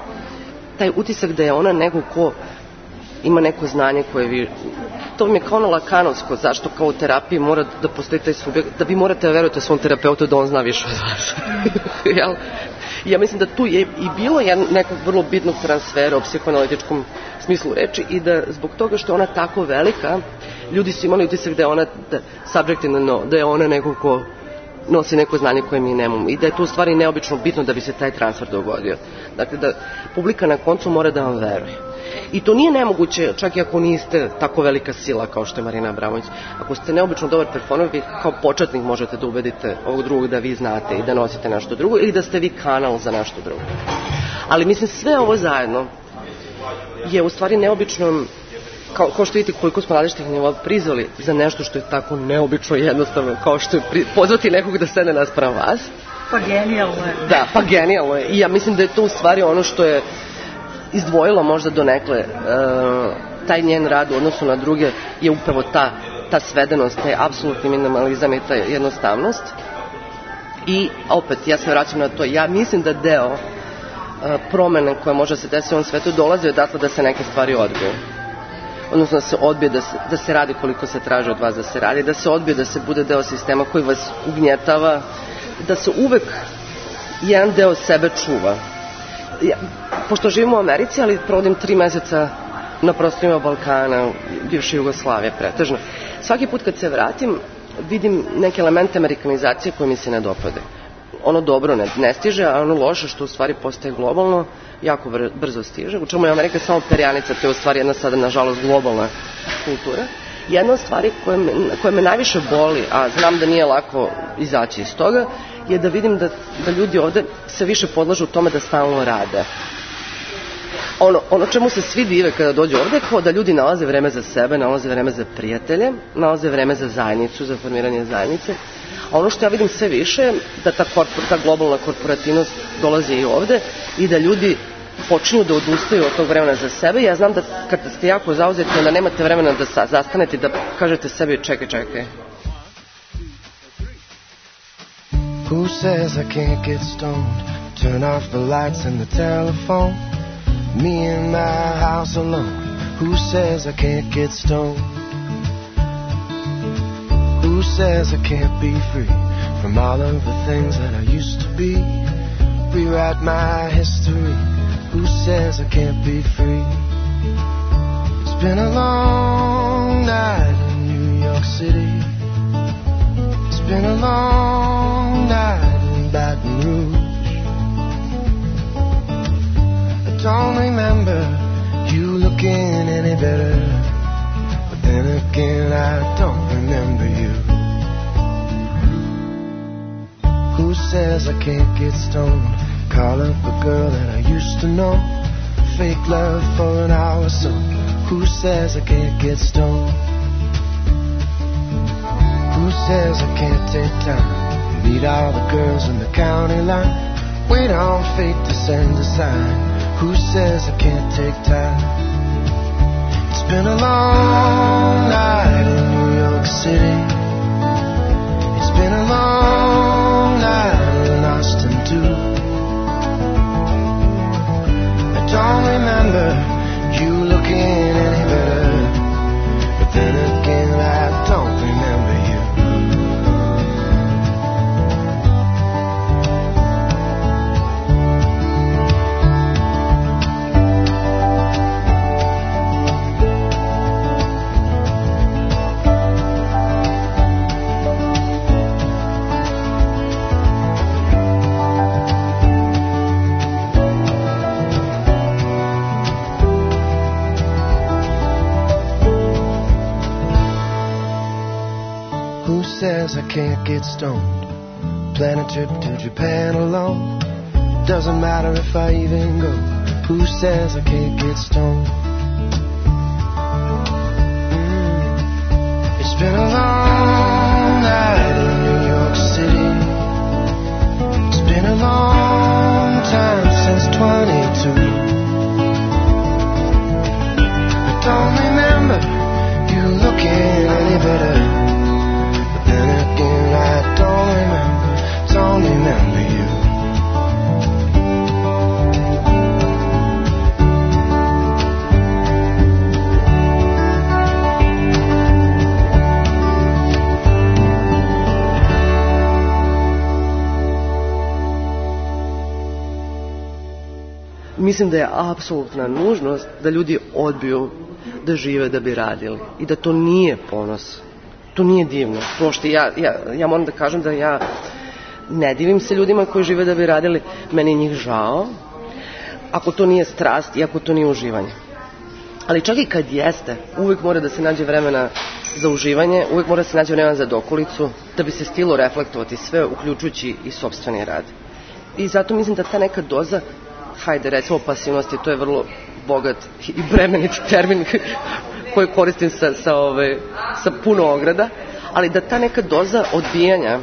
Speaker 3: taj utisak da je ona neko ko ima neko znanje koje vi... To mi je kao ono lakanovsko, zašto kao u terapiji mora da postoji taj subjekt, da vi morate da verujete svom terapeutu da on zna više od vas. Jel? Ja mislim da tu je i bilo nekog vrlo bitnog transfera u psihoanalitičkom smislu reči i da zbog toga što je ona tako velika, ljudi su imali utisak da je ona da, subjektivno, no, da je ona neko ko nosi neko znanje koje mi nemamo i da je to u stvari neobično bitno da bi se taj transfer dogodio. Dakle, da publika na koncu mora da vam veruje. I to nije nemoguće, čak i ako niste tako velika sila kao što je Marina Abramović. Ako ste neobično dobar performer, vi kao početnik možete da ubedite ovog drugog da vi znate i da nosite nešto drugo ili da ste vi kanal za nešto drugo. Ali mislim, sve ovo zajedno je u stvari neobično, kao, kao što vidite koliko smo različitih nivoa prizvali za nešto što je tako neobično jednostavno, kao što je pri, pozvati nekog da sedne naspram vas.
Speaker 2: Pa genijalno je.
Speaker 3: Da, pa genijalno je. I ja mislim da je to u stvari ono što je izdvojilo možda donekle uh, taj njen rad u odnosu na druge je upravo ta, ta svedenost, taj apsolutni minimalizam i ta jednostavnost. I opet, ja se vraćam na to, ja mislim da deo uh, promene koja može se desiti u ovom svetu dolazi odatle da se neke stvari odbiju. Odnosno da se odbije, da se, da se radi koliko se traži od vas da se radi, da se odbije, da se bude deo sistema koji vas ugnjetava, da se uvek jedan deo sebe čuva. Ja, pošto živim u Americi, ali provodim tri meseca na prostorima Balkana, bivše Jugoslavije pretežno. Svaki put kad se vratim, vidim neke elemente amerikanizacije koje mi se ne dopade. Ono dobro ne, ne stiže, a ono loše što u stvari postaje globalno, jako br- brzo stiže. U čemu je Amerika samo perjanica, to je u stvari jedna sada, nažalost, globalna kultura. Jedna od stvari koja me, koja me najviše boli, a znam da nije lako izaći iz toga, je da vidim da, da ljudi ovde se više podlažu u tome da stalno rade. ono, ono čemu se svi dive kada dođu ovde, kao da ljudi nalaze vreme za sebe, nalaze vreme za prijatelje, nalaze vreme za zajednicu, za formiranje zajednice. A ono što ja vidim sve više, da ta, korpor, ta globalna korporativnost dolazi i ovde i da ljudi počinju da odustaju od tog vremena za sebe. Ja znam da kada ste jako zauzeti, onda nemate vremena da sa, zastanete i da kažete sebi čekaj, čekaj.
Speaker 7: Who says I can't get stoned? Turn off the lights and the telephone. Me in my house alone. Who says I can't get stoned? Who says I can't be free from all of the things that I used to be? Rewrite my history. Who says I can't be free? It's been a long night in New York City. It's been a long night in Baton Rouge. I don't remember you looking any better, but then again I don't remember you. Who says I can't get stoned? Call up a girl that I used to know. Fake love for an hour or so. Who says I can't get stoned? Who says I can't take time? Meet all the girls in the county line. Wait on fate to send a sign. Who says I can't take time? It's been a long night in New York City. It's been a long night in Austin too. I don't remember you looking any better, but then again I don't remember you. Says I can't get stoned. Plan a trip to Japan alone. Doesn't matter if I even go. Who says I can't get stoned? Mm. It's been a long night in New York City. It's been a long time since twenty-two. I don't remember you looking any better. Then again, I don't remember, don't remember you.
Speaker 3: Mislim da je apsolutna nužnost da ljudi odbiju da žive da bi radili i da to nije ponos. To nije divno. Pošto ja, ja, ja moram da kažem da ja ne divim se ljudima koji žive da bi radili, meni njih žao, ako to nije strast i ako to nije uživanje. Ali čak i kad jeste, uvijek mora da se nađe vremena za uživanje, uvijek mora da se nađe vremena za dokolicu, da bi se stilo reflektovati sve, uključujući i sopstveni rad. I zato mislim da ta neka doza, hajde recimo pasivnosti, to je vrlo bogat i bremenit termin koji koristim sa, sa, ove, sa puno ograda, ali da ta neka doza odbijanja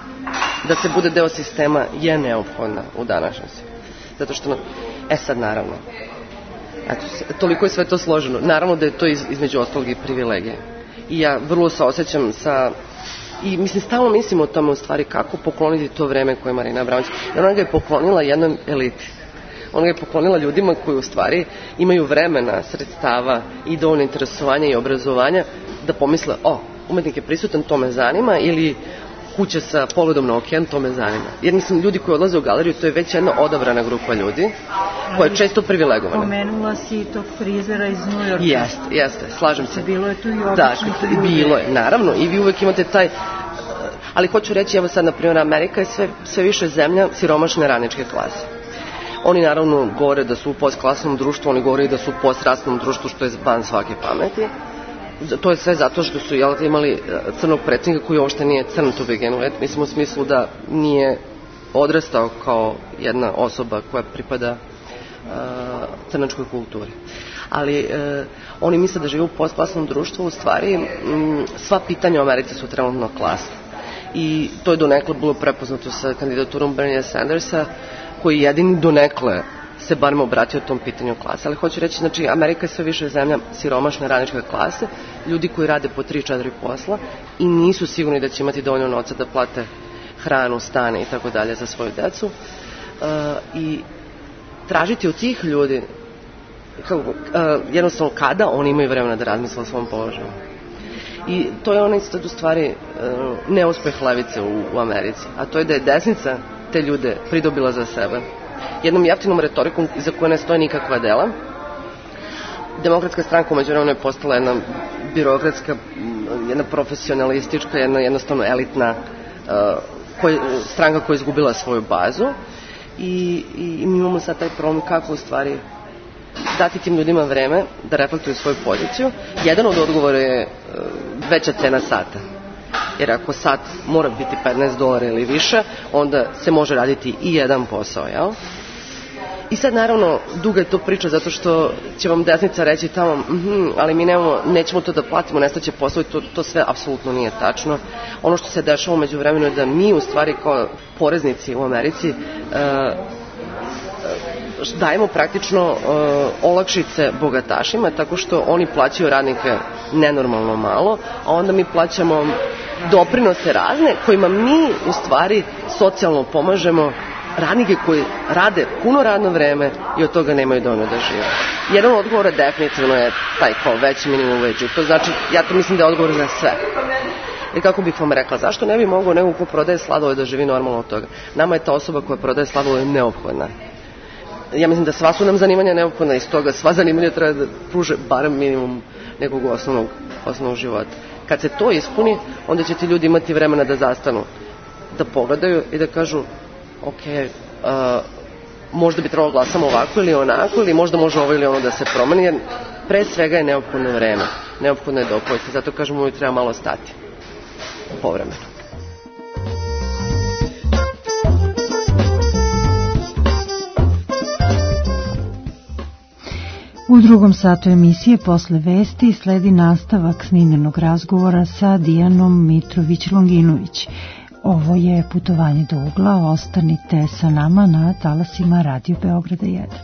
Speaker 3: da se bude deo sistema je neophodna u današnjosti. Zato što, e sad naravno, eto, toliko je sve to složeno. Naravno da je to iz, između ostalog i privilegije. I ja vrlo se osjećam sa, i mislim, stalno mislim o tome u stvari kako pokloniti to vreme koje je Marina Abramović. Jer ona ga je poklonila jednoj eliti. Ona je poklonila ljudima koji u stvari imaju vremena, sredstava i dovoljno interesovanja i obrazovanja da pomisle, o, umetnik je prisutan, to me zanima, ili kuća sa pogledom na okean, to me zanima. Jer mislim, ljudi koji odlaze u galeriju, to je već jedna odabrana grupa ljudi, koja je često privilegovana.
Speaker 2: Pomenula si tog frizera iz New Yorka.
Speaker 3: Jeste, jeste, slažem se.
Speaker 2: Bilo je tu i običnih
Speaker 3: dakle, ljudi. Bilo je, naravno, i vi uvek imate taj, ali hoću reći, evo sad, na primjer, Amerika je sve, sve više zemlja siromašne radničke klase. Oni naravno govore da su u postklasnom društvu, oni govore i da su u postrasnom društvu, što je van svake pameti. To je sve zato što su jel, imali crnog predsjednika koji uopšte nije crn to begin with. Mislim u smislu da nije odrastao kao jedna osoba koja pripada crnačkoj kulturi. Ali e, oni misle da žive u postklasnom društvu, u stvari m, sva pitanja u Americi su trenutno klasna. I to je donekle bilo prepoznato sa kandidaturom Bernie Sandersa, koji jedini donekle se barem obratio tom pitanju klase. Ali hoću reći, znači, Amerika je sve više zemlja siromašne radničke klase, ljudi koji rade po tri četiri posla i nisu sigurni da će imati dovoljno novca da plate hranu, stane i tako dalje za svoju decu. Uh, I tražiti od tih ljudi kako, uh, jednostavno kada oni imaju vremena da razmisle o svom položaju. I to je onaj sad u stvari uh, neuspeh levice u, u Americi, a to je da je desnica te ljude pridobila za sebe jednom jeftinom retorikom iza koje ne stoje nikakva dela. Demokratska stranka umeđu vremenu je postala jedna birokratska, jedna profesionalistička, jedna jednostavno elitna uh, koj, stranka koja je izgubila svoju bazu i, i mi imamo sad taj problem kako u stvari dati tim ljudima vreme da reflektuju svoju poziciju. Jedan od odgovora je uh, veća cena sata. Jer ako sat mora biti petnaest dolara ili više, onda se može raditi i jedan posao, jel? I sad naravno duga je to priča zato što će vam desnica reći tamo, mm, ali mi nemamo, nećemo to da platimo, nestaće posao, to, to sve apsolutno nije tačno. Ono što se dešava umeđu vremenu je da mi u stvari kao poreznici u Americi uh, dajemo praktično uh, olakšice bogatašima tako što oni plaćaju radnike nenormalno malo, a onda mi plaćamo doprinose razne kojima mi u stvari socijalno pomažemo radnike koji rade puno radno vreme i od toga nemaju dovoljno da žive. Jedan od odgovora definitivno je taj kao veći minimum wage. To znači, ja to mislim da je odgovor za sve. Jer kako bih vam rekla, zašto ne bi mogao neko ko prodaje sladoled da živi normalno od toga? Nama je ta osoba koja prodaje sladoled neophodna. Ja mislim da sva su nam zanimanja neophodna, iz toga sva zanimanja treba da pruže barem minimum nekog osnovnog, osnovnog života. Kad se to ispuni, onda će ti ljudi imati vremena da zastanu, da pogledaju i da kažu ok, uh, možda bi trebalo glasamo ovako ili onako, ili možda može ovo ili ono da se promeni, jer pre svega je neophodno vreme, neophodno je dopojiti, zato kažemo uvijek treba malo stati povremeno.
Speaker 2: U drugom satu emisije posle vesti sledi nastavak snimljenog razgovora sa Dijanom Mitrović-Longinović. Ovo je Putovanje do ugla, ostanite sa nama na talasima Radio Beograda jedan.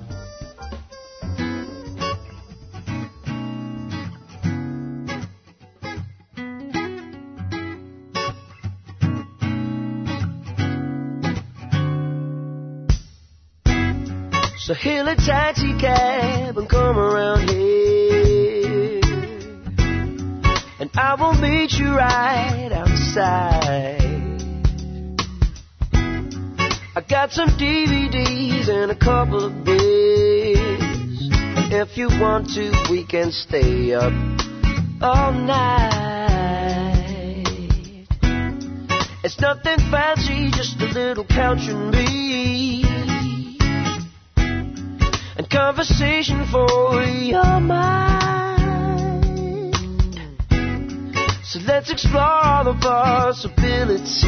Speaker 7: So hail a taxi cab and come around here, and I will meet you right outside. I got some D V Ds and a couple of beers. If you want to, we can stay up all night. It's nothing fancy, just a little couch and me, and conversation for your mind. So let's explore all the possibilities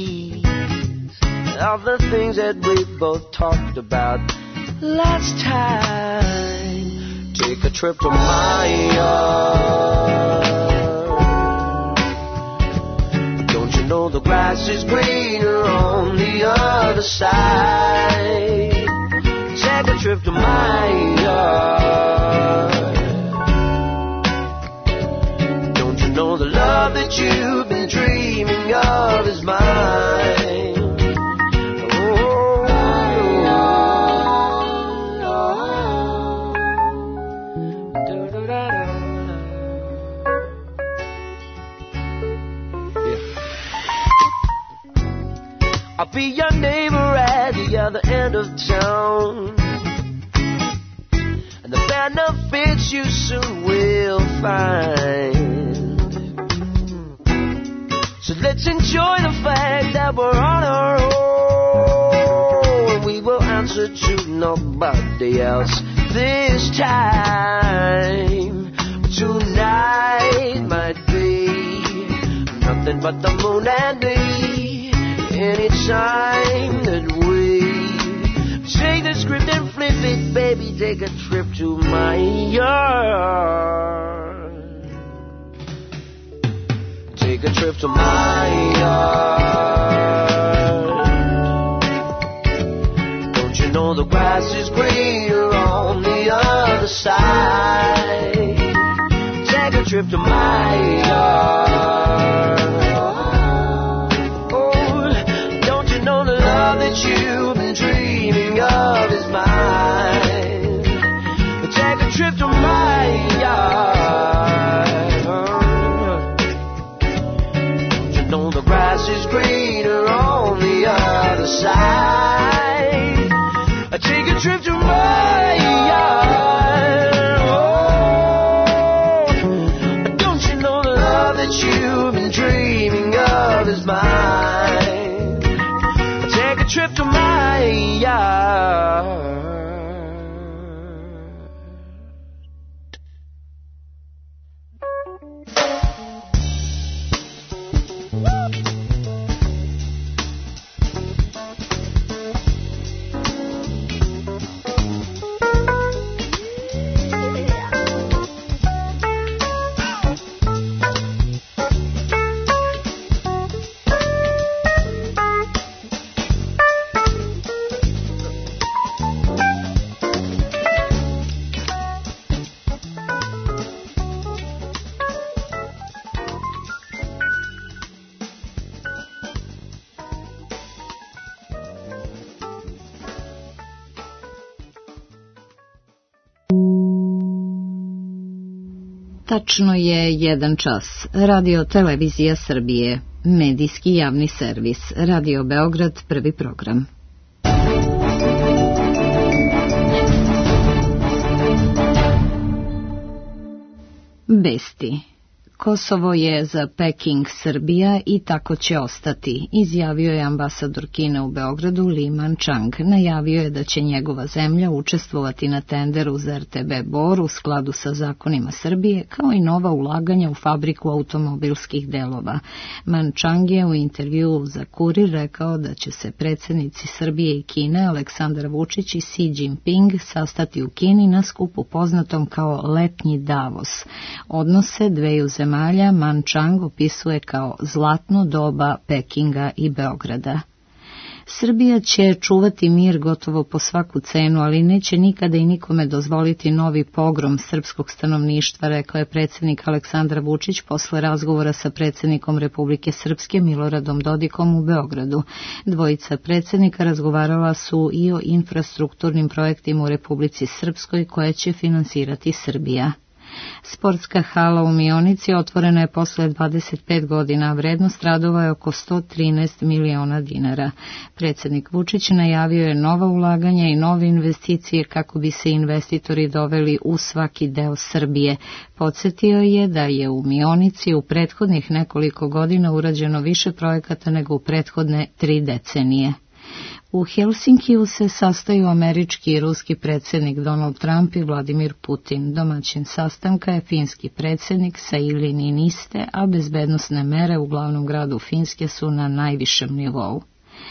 Speaker 7: of the things that we both talked about last time. Take a trip to my yard. Don't you know the grass is greener on the other side? Take a trip to my yard. Don't you know the love that you've been dreaming of is mine? I'll be your neighbor at the other end of town, and the benefits you soon will find. So let's enjoy the fact that we're on our own. We will answer to nobody else this time. Tonight might be nothing but the moon and me. Any time that we take the script and flip it, baby, take a trip to my yard. Take a trip to my yard. Don't you know the grass is greener on the other side? Take a trip to my yard. Oh, don't you know the love that you've been dreaming of is mine? Take a trip to my yard. Don't you know the grass is greener on the other side? Take a trip to my yard. Oh, don't you know the love that you've been dreaming of is mine? Take a trip to my yard.
Speaker 8: Tačno je jedan čas. Radio Televizija Srbije, medijski javni servis, Radio Beograd, prvi program. Vesti. Kosovo je za Peking Srbija i tako će ostati, izjavio je ambasador Kine u Beogradu Li Manchang. Najavio je da će njegova zemlja učestvovati na tenderu za R T B Bor u skladu sa zakonima Srbije, kao i nova ulaganja u fabriku automobilskih delova. Manchang je u intervjuu za Kurir rekao da će se predsjednici Srbije i Kine Aleksandar Vučić i Xi Jinping sastati u Kini na skupu poznatom kao letnji Davos. Odnose dveju zemalja Manchang opisuje kao zlatno doba Pekinga i Beograda. Srbija će čuvati mir gotovo po svaku cenu, ali neće nikada i nikome dozvoliti novi pogrom srpskog stanovništva, rekao je predsjednik Aleksandar Vučić posle razgovora sa predsjednikom Republike Srpske Miloradom Dodikom u Beogradu. Dvojica predsjednika razgovarala su i o infrastrukturnim projektima u Republici Srpskoj koje će finansirati Srbija. Sportska hala u Mionici otvorena je posle dvadeset pet godina, a vrednost radova je oko sto trinaest miliona dinara. Predsjednik Vučić najavio je nova ulaganja i nove investicije kako bi se investitori doveli u svaki deo Srbije. Podsjetio je da je u Mionici u prethodnih nekoliko godina urađeno više projekata nego u prethodne tri decenije. U Helsinkiju se sastaju američki i ruski predsjednik Donald Trump i Vladimir Putin. Domaćin sastanka je finski predsjednik Sauli Niinistö, a bezbednosne mere u glavnom gradu Finske su na najvišem nivou.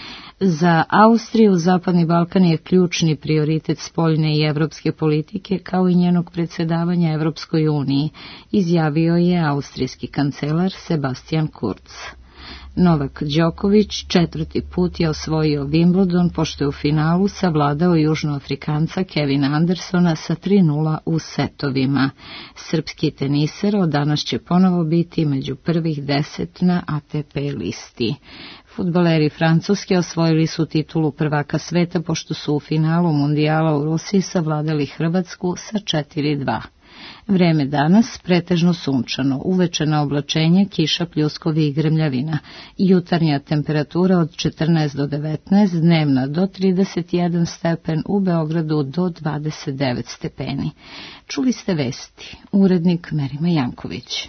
Speaker 8: Za Austriju Zapadni Balkan je ključni prioritet spoljne i evropske politike, kao i njenog predsjedavanja Evropskoj uniji, izjavio je austrijski kancelar Sebastian Kurz. Novak Đoković četvrti put je osvojio Wimbledon pošto je u finalu savladao Južnoafrikanca Kevina Andersona sa tri nula u setovima. Srpski teniser od danas će ponovo biti među prvih deset na A T P listi. Fudbaleri Francuske osvojili su titulu prvaka sveta pošto su u finalu mundijala u Rusiji savladali Hrvatsku sa četiri dva. Vreme danas pretežno sunčano, uvečana oblačenje, kiša, pljuskovi i grmljavina. Jutarnja temperatura od četrnaest do devetnaest, dnevna do trideset jedan stepen, u Beogradu do dvadeset devet stepeni. Čuli ste vesti, urednik Merima Janković.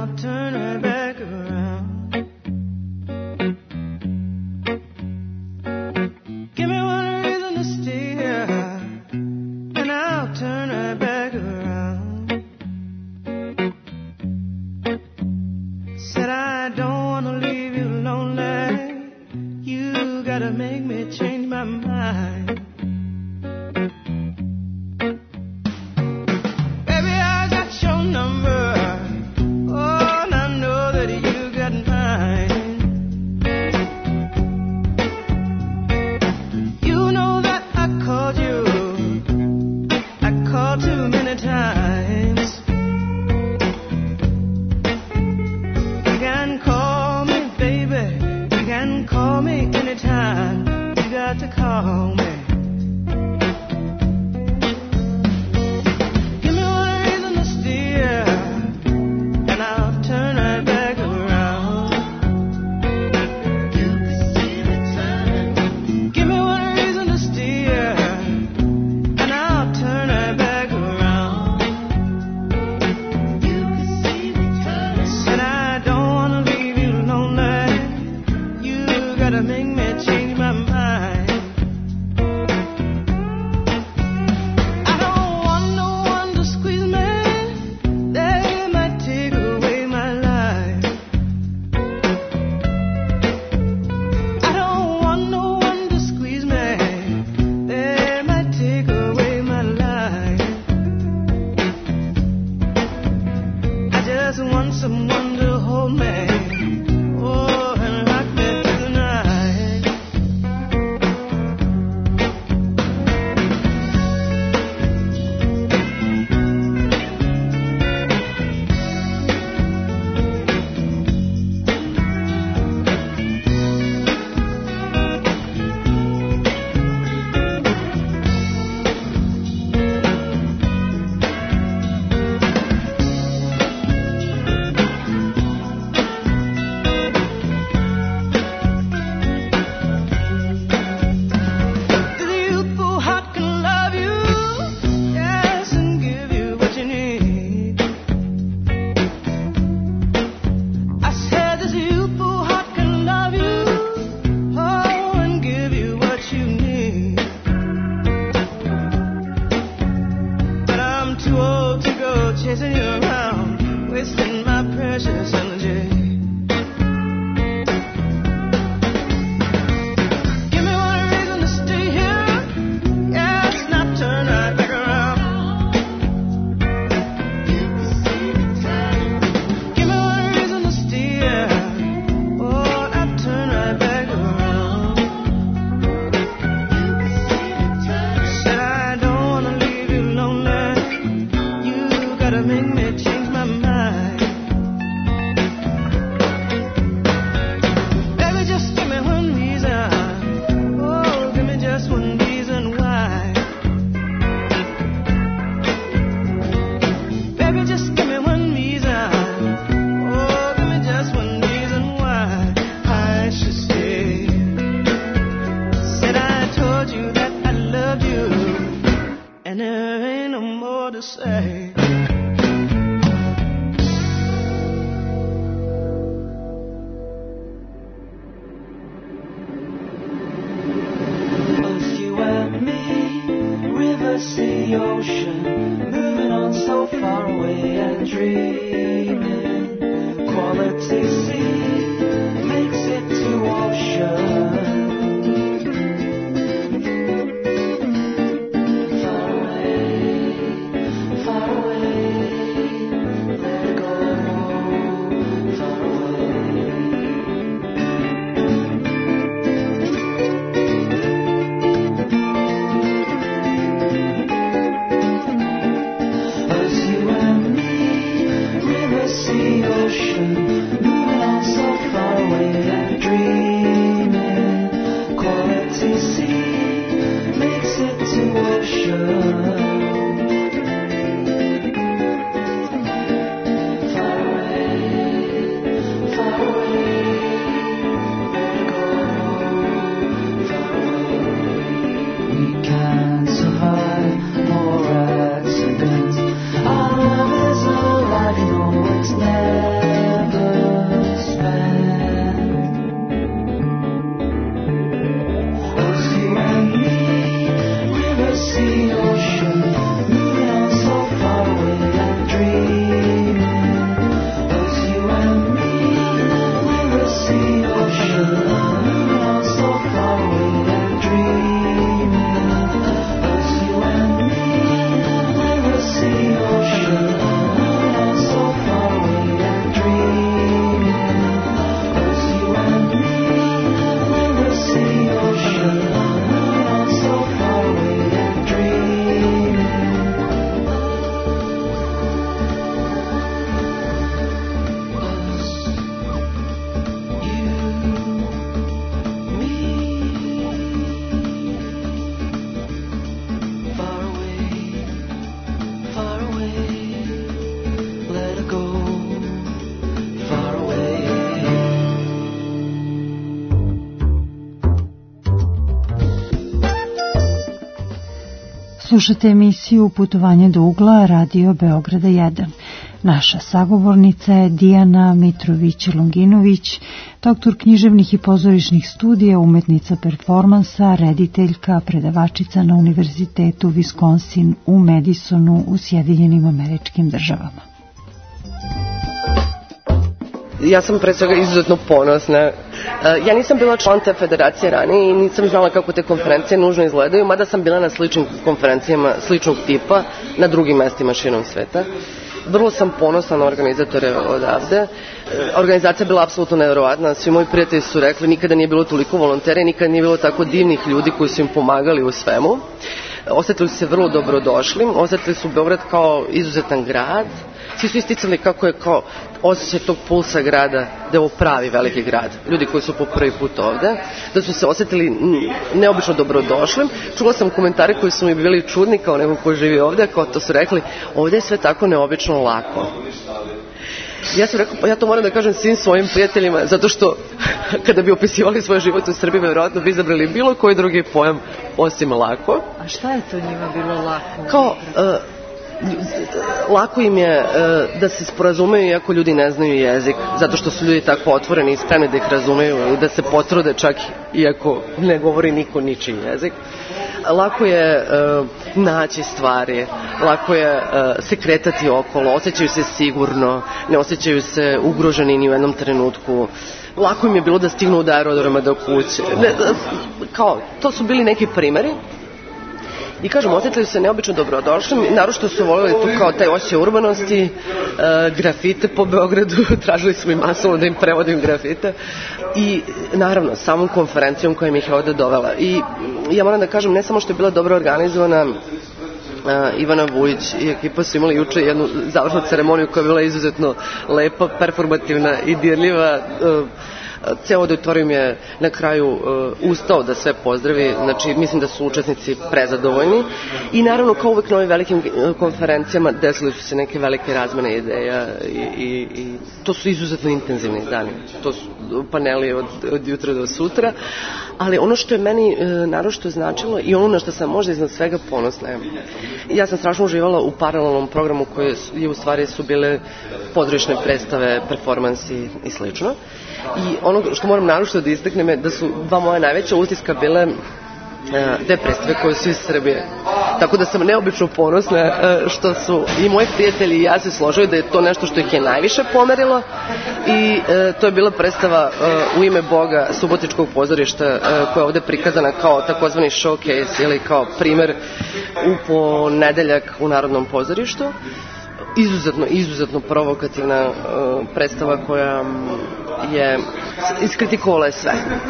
Speaker 7: I'll turn right back around. Give me one reason to stay here, and I'll turn right back around. Said I don't wanna leave you lonely. You gotta make me change my mind. Baby, I got your number. Oh, and I know that you got mine. You know that I called you. I called too many times. You can call me, baby. You can call me anytime. You got to call me. Give me one reason to steer, and I'll turn right back around. You can see me turning. Give me one reason to steer, and I'll turn right back around. You can see me turning. Said I don't wanna leave you lonely. You gotta make me change my mind. I don't want no one to squeeze me. They might take away my life. I don't want no one to squeeze me. They might take away my life. I just want someone to hold me. Oh, and rock me through the night. The youthful heart can love you, yes, and give you what you need. I said this youthful heart can love you, oh, and give you what you need. But I'm too old to go chasing you around, wasting my precious energy. Give me one reason to stay here, yes, and I'll turn right back around. Give me one reason to stay here, oh, and I'll turn right back around. Said I don't wanna leave you lonely. You gotta make me change my mind. Baby, just give me one reason. Oh, give me just one reason why. Baby, just give me one reason. Oh, give me just one reason why I should stay. Said I told you that I loved you, and there ain't no more to say.
Speaker 9: Was you and me, river, sea, ocean, moving on so far away and dreaming. Quality sea makes it to ocean. Far away, far away, let it go. Far away. As you and me, river, sea, ocean, moving on so far away and dreaming. Quality sea makes it to ocean. Far away, far away, let it go. Far away. We can survive more accidents. Our love is alive, you know it's never.
Speaker 2: Slušate emisiju Putovanje do ugla Radio Beograda jedan. Naša sagovornica je Dijana Mitrović-Longinović, doktor književnih i pozorišnih studija, umetnica performansa, rediteljka, predavačica na Univerzitetu Wisconsin u Madisonu u Sjedinjenim Američkim Državama.
Speaker 3: Ja sam pre svega izuzetno ponosna. Ja nisam bila član te federacije ranije i nisam znala kako te konferencije nužno izgledaju, mada sam bila na sličnim konferencijama sličnog tipa na drugim mestima širom sveta. Vrlo sam ponosna na organizatore odavde. Organizacija je bila apsolutno nevjerovatna. Svi moji prijatelji su rekli nikada nije bilo toliko volontera, nikada nije bilo tako divnih ljudi koji su im pomagali u svemu. Osetili su se vrlo dobrodošlim, osetili su Beograd kao izuzetan grad. Svi su isticali kako je kao osjećaj tog pulsa grada, da je ovo pravi veliki grad. Ljudi koji su po prvi put ovde, da su se osjetili neobično dobrodošlim. Čula sam komentare koji su mi bili čudni kao neko ko živi ovde, kao to su rekli, ovde je sve tako neobično lako. Ja sam rekao, pa ja to moram da kažem svim svojim prijateljima, zato što kada bi opisivali svoj život u Srbiji, vjerojatno bi izabrali bilo koji drugi pojam osim lako.
Speaker 8: A šta je to njima bilo lako?
Speaker 3: Kao... Uh, lako im je uh, da se sporazumeju iako ljudi ne znaju jezik, zato što su ljudi tako otvoreni i spremni da ih razumeju i da se potrude čak iako ne govori niko ničiji jezik. Lako je uh, naći stvari, lako je uh, se kretati okolo, osjećaju se sigurno, ne osjećaju se ugroženi ni u jednom trenutku. Lako im je bilo da stignu od aerodroma do kuće. Ne, kao, to su bili neki primeri. I kažem, osjetili se neobično dobrodošli, naročito su voljeli tu kao taj osjećaj urbanosti, e, grafite po Beogradu, tražili su mi masovno da im prevodim grafite i naravno samom konferencijom koja mi ih je ovde dovela. I ja moram da kažem, ne samo što je bila dobro organizovana, e, Ivana Vujić i ekipa su imali juče jednu završnu ceremoniju koja je bila izuzetno lepa, performativna i dirljiva. E, Ceo auditorijum je na kraju uh, ustao da sve pozdravi, znači mislim da su učesnici prezadovoljni i naravno kao uvek na ovim velikim konferencijama desili su se neke velike razmene ideja i, i, i to su izuzetno intenzivni dani, to su paneli od, od jutra do sutra, ali ono što je meni uh, naročito značilo i ono na što sam možda iznad svega ponosna je, ja sam strašno uživala u paralelnom programu koje je u stvari su bile pozorišne predstave, performansi i slično. I ono što moram naročito da istaknem je da su dva moja najveća utiska bile dve predstave koje su iz Srbije. Tako da sam neobično ponosna što su i moji prijatelji i ja se složili da je to nešto što ih je najviše pomerilo i to je bila predstava U ime Boga Subotičkog pozorišta koja je ovde prikazana kao takozvani showcase ili kao primer u ponedeljak u Narodnom pozorištu. Izuzetno, izuzetno provokativna uh, predstava koja je iskritikovala sve.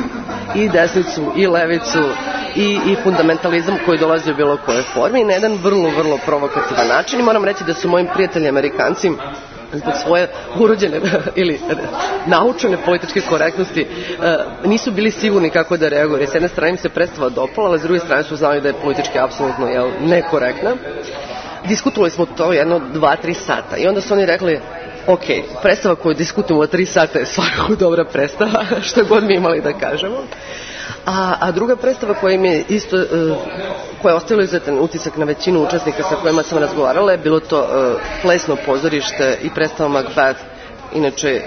Speaker 3: I desnicu, i levicu, i, i fundamentalizam koji dolazi u bilo koje forme i na jedan vrlo, vrlo provokativan način. I moram reći da su mojim prijatelji Amerikanci zbog svoje urođene ili naučene političke korektnosti uh, nisu bili sigurni kako da reaguju. S jedne strane im se predstava dopala, ali s druge strane su znali da je politički apsolutno jel, nekorektna. Diskutovali smo to jedno, dva, tri sata i onda su oni rekli, ok, predstava koju diskutujemo tri sata je svakako dobra predstava, što god mi imali da kažemo. A, a druga predstava koja im je isto, uh, koja je ostavila izuzetan utisak na većinu učesnika sa kojima sam razgovarala je bilo to uh, plesno pozorište i predstava Macbeth. Inače,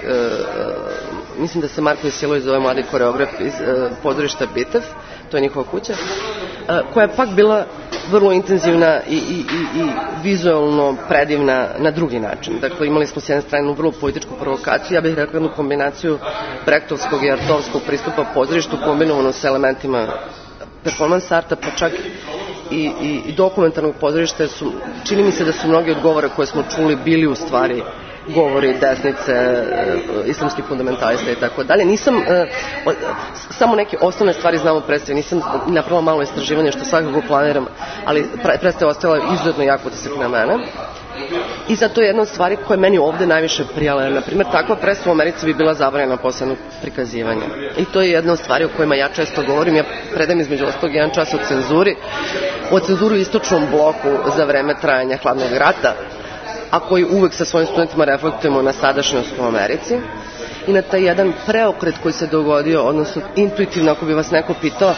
Speaker 3: uh, mislim da se Marko Isilović zove mladi koreograf iz uh, pozorišta Bitev, to je njihova kuća, uh, koja je pak bila vrlo intenzivna i, i, i, i vizualno predivna na drugi način. Dakle, imali smo s jedne strane vrlo političku provokaciju, ja bih rekla jednu kombinaciju brektovskog i artovskog pristupa pozorištu kombinovano s elementima performance arta, pa čak i, i, i dokumentarnog pozorišta. Su, čini mi se da su mnogi od govora koje smo čuli bili u stvari govori desnice, islamskih fundamentalista i tako dalje. Nisam, uh, samo neke osnovne stvari znam o predstavi, nisam napravila malo istraživanje što svakako planiram, ali predstava je ostala izuzetno jako utisak na mene. I zato je jedna od stvari koja je meni ovde najviše prijala. Naprimjer, takva predstava u Americi bi bila zabranjena posle jednog prikazivanja. I to je jedna od stvari o kojima ja često govorim. Ja predajem između ostalog jedan čas o cenzuri, o cenzuru u istočnom bloku za vreme trajanja hladnog rata, a koji uvek sa svojim studentima reflektujemo na sadašnjost u Americi i na taj jedan preokret koji se dogodio, odnosno intuitivno, ako bi vas neko pitao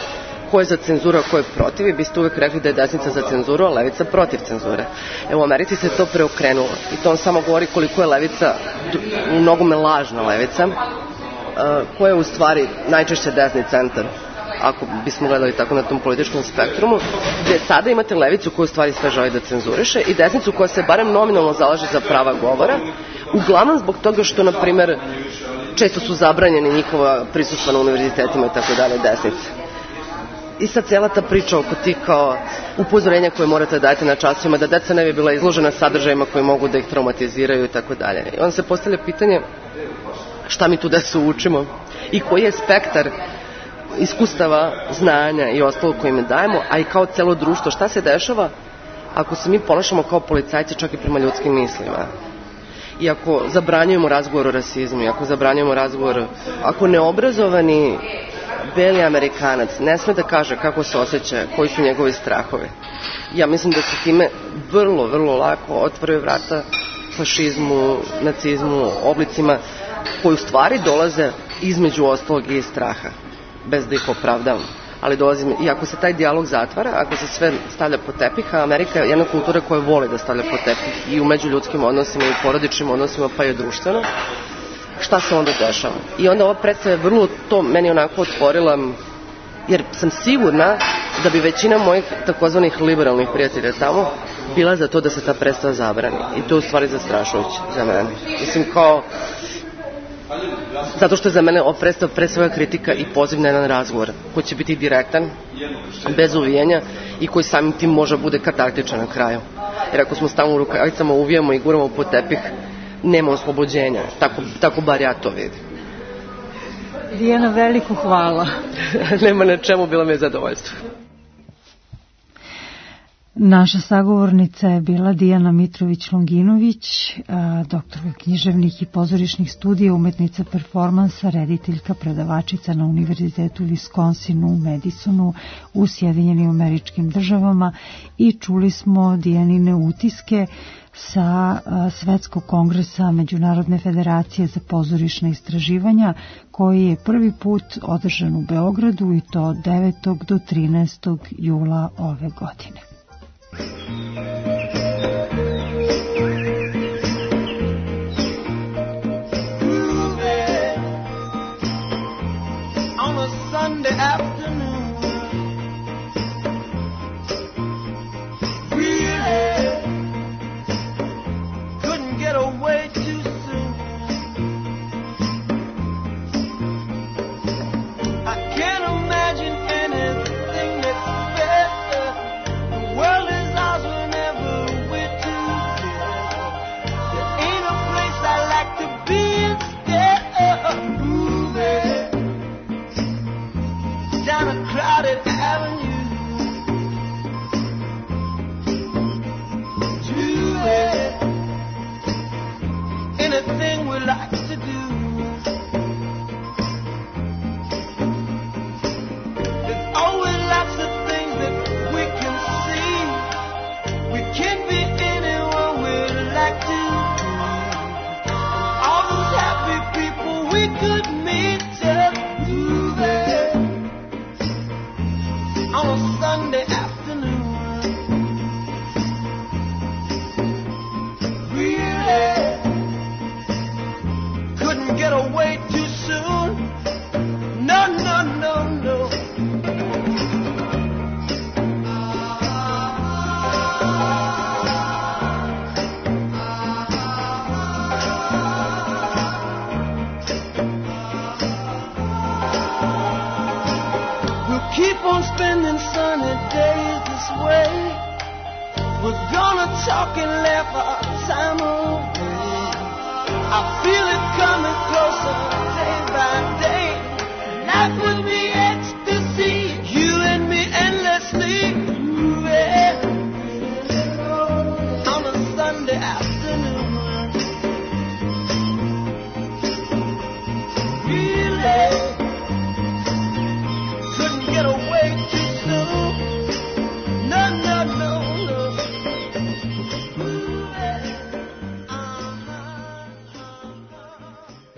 Speaker 3: ko je za cenzuru, a ko je protiv, i biste uvek rekli da je desnica za cenzuru, a levica protiv cenzure. Evo, u Americi se to preokrenulo i to on samo govori koliko je levica u mnogome lažna levica, koja je u stvari najčešće desni centar, ako bismo gledali tako na tom političkom spektrumu, gde sada imate levicu koja u stvari sve želi da cenzuriše i desnicu koja se barem nominalno zalaže za prava govora, uglavnom zbog toga što, na primer, često su zabranjeni njihova prisustva na univerzitetima i tako dalje, desnice. I sad cijela ta priča oko tih kao upozorenja koje morate dati na časovima, da deca ne bi bila izložena sadržajima koji mogu da ih traumatiziraju i tako dalje. I onda se postavlja pitanje šta mi tu decu učimo i koji je spektar iskustava, znanja i ostalo koje im dajemo, a i kao celo društvo, šta se dešava ako se mi ponašamo kao policajci čak i prema ljudskim mislima. I ako zabranjujemo razgovor o rasizmu, i ako zabranjujemo razgovor, ako neobrazovani beli Amerikanac ne sme da kaže kako se osjeća, koji su njegovi strahovi. Ja mislim da se time vrlo, vrlo lako otvaraju vrata fašizmu, nacizmu, oblicima koji u stvari dolaze između ostalog i straha, bez da ih opravdavam. Ali dolazi, i ako se taj dijalog zatvara, ako se sve stavlja pod tepih, a Amerika je jedna kultura koja voli da stavlja pod tepih i u međuljudskim odnosima i u porodičnim odnosima, pa i društveno, šta se onda dešava? I onda ova predstava je vrlo to meni onako otvorila, jer sam sigurna da bi većina mojih takozvanih liberalnih prijatelja tamo bila za to da se ta predstava zabrani. I to je u stvari zastrašujuće za mene. Mislim, kao zato što je za mene ova predstava pre svega kritika i poziv na jedan razgovor koji će biti direktan, bez uvijanja i koji samim tim može bude katartičan na kraju. Jer ako smo stalno u rukavicama uvijamo i guramo pod tepih, nema oslobođenja. Tako, tako bar ja to vidim.
Speaker 2: Dijana, veliko hvala.
Speaker 3: Nema na čemu, bilo mi je zadovoljstvo.
Speaker 2: Naša sagovornica je bila Dijana Mitrović-Longinović, doktorka književnih i pozorišnih studija, umetnica performansa, rediteljka, predavačica na Univerzitetu Wisconsinu u Madisonu u Sjedinjenim Američkim Državama, i čuli smo Dijanine utiske sa Svetskog kongresa Međunarodne federacije za pozorišna istraživanja, koji je prvi put održan u Beogradu, i to od devetog do trinaestog jula ove godine.
Speaker 9: On a Sunday afternoon, really couldn't get away too soon. I can't imagine anything that's better. The world is ours whenever we're together. There ain't a place I like to be instead of moving down a crowded avenue. Doing anything we like to do. There's always lots of things that we can see. We can be anyone we like to be. All those happy people we could meet just moving on a Sunday afternoon. Really couldn't get away too soon. No, no, no, no. We'll keep on spending sunny days this way. We're gonna talk and laugh our time away. I feel it coming closer day by day. Life will be ecstasy, you and me endlessly moving on a Sunday afternoon. Really couldn't get away too soon. No, no, no, no. Moving, uh-huh, uh-huh.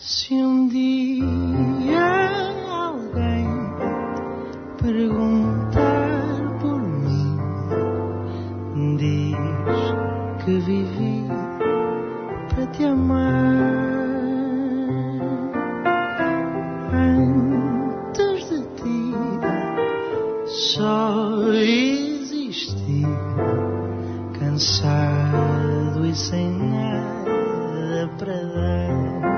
Speaker 9: Se um dia alguém perguntar por mim, diz que vivi para te amar. Antes de ti só existi, cansado e sem nada para dar.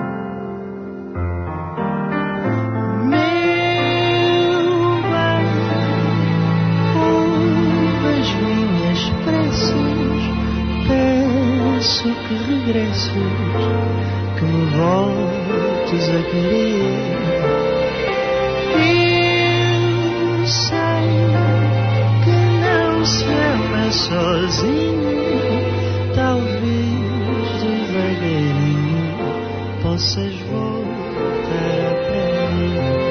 Speaker 9: Que regresses, que me voltes a querer. Eu sei que não se ama sozinho, talvez devagarinho possas voltar a aprender.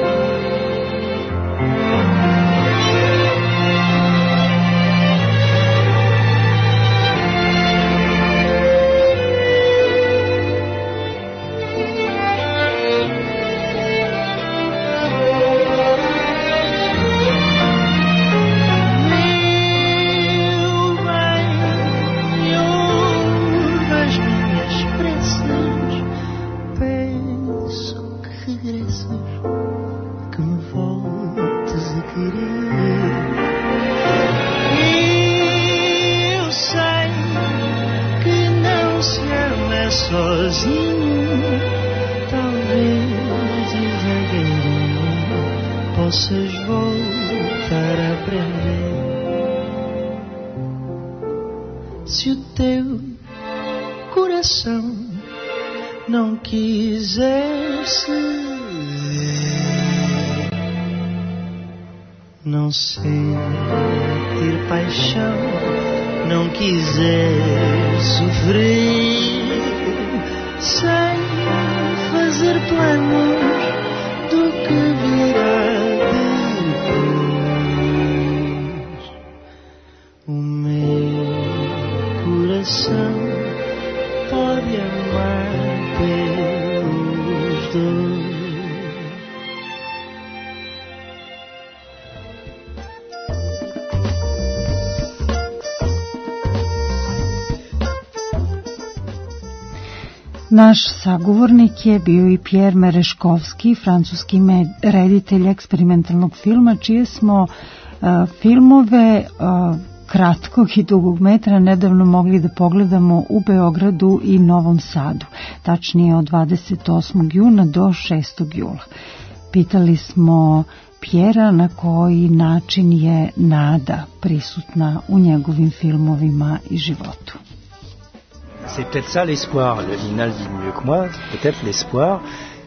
Speaker 9: Possas voltar a aprender. Se o teu coração não quiser ceder, não sentir paixão, não quiser sofrer, sem fazer planos do que virá. Pode amar pelos dois.
Speaker 2: Naš sagovornik je bio i Pierre Merezkovski, francuski reditelj eksperimentalnog filma, čije smo uh, filmove uh, kratkog i dugog metra nedavno mogli da pogledamo u Beogradu i Novom Sadu, tačnije od dvadeset osmog juna do šestog jula. Pitali smo Pjera na koji način je nada prisutna u njegovim filmovima i životu.
Speaker 10: C'est peut-être ça l'espoir, le Lina le dit mieux que moi, peut-être l'espoir.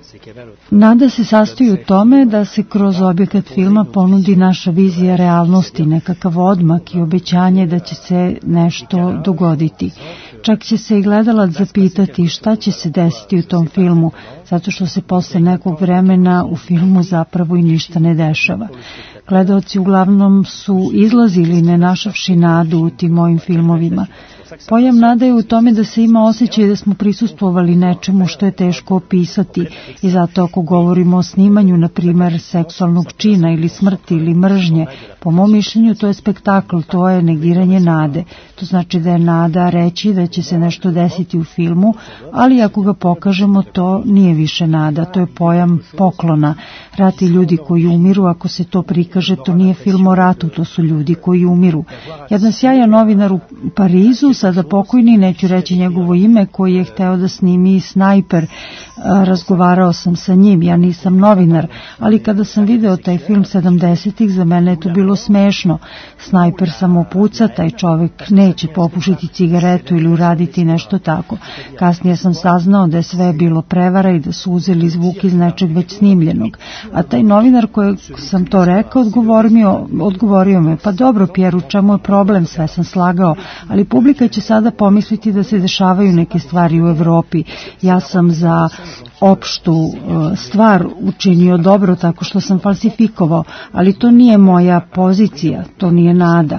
Speaker 2: Nada se sastoji u tome da se kroz objekat filma ponudi naša vizija realnosti, nekakav odmak i obećanje da će se nešto dogoditi. Čak će se i gledalac zapitati šta će se desiti u tom filmu, zato što se posle nekog vremena u filmu zapravo i ništa ne dešava. Gledaoci uglavnom su izlazili ne našavši nadu u tim mojim filmovima. Pojam nada je u tome da se ima osjećaj da smo prisustvovali nečemu što je teško opisati i zato ako govorimo o snimanju, na primer, seksualnog čina ili smrti ili mržnje, po mom mišljenju to je spektakl, to je negiranje nade. To znači da je nada reći da će se nešto desiti u filmu, ali ako ga pokažemo to nije više nada, to je pojam poklona. Rat i ljudi koji umiru, ako se to prikaže, to nije film o ratu, to su ljudi koji umiru. Jedan sjajan novinar u Parizu, sada pokojni, neću reći njegovo ime, koji je hteo da snimi Snajper, razgovarao sam sa njim, ja nisam novinar, ali kada sam video taj film sedamdesetih, za mene je to bilo smešno. Snajper samo puca, taj čovek neće popušiti cigaretu ili uraditi nešto tako. Kasnije sam saznao da je sve bilo prevara i da su uzeli zvuk iz nečeg već snimljenog. A taj novinar kojeg sam to rekao odgovorio, odgovorio me, pa dobro Pjeru, čemu je problem, sve sam slagao, ali publika će sada pomisliti da se dešavaju neke stvari u Evropi. Ja sam za opštu stvar učinio dobro tako što sam falsifikovao, ali to nije moja pozicija, to nije nada.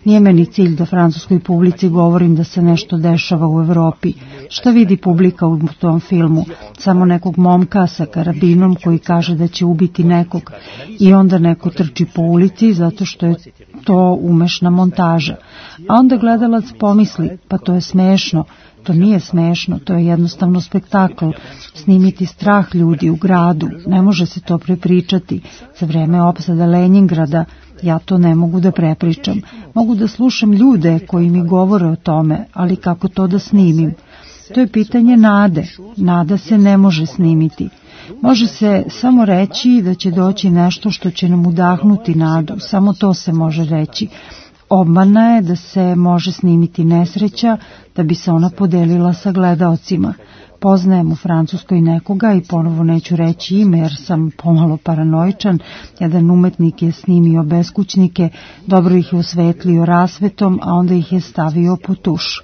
Speaker 2: Nije meni cilj da francuskoj publici govorim da se nešto dešava u Evropi. Šta vidi publika u tom filmu? Samo nekog momka sa karabinom koji kaže da će ubiti nekog i onda neko trči po ulici zato što je to umešna montaža. A onda gledalac pomisli, pa to je smešno. To nije smešno, to je jednostavno spektakl. Snimiti strah ljudi u gradu, ne može se to prepričati. Za vreme opsada Leningrada ja to ne mogu da prepričam. Mogu da slušam ljude koji mi govore o tome, ali kako to da snimim? To je pitanje nade. Nada se ne može snimiti. Može se samo reći da će doći nešto što će nam udahnuti nadu, samo to se može reći. Obmana je da se može snimiti nesreća, da bi se ona podelila sa gledaocima. Poznajem u Francuskoj nekoga i ponovo neću reći ime jer sam pomalo paranoičan. Jedan umetnik je snimio beskućnike, dobro ih je osvetlio rasvetom, a onda ih je stavio po tuš.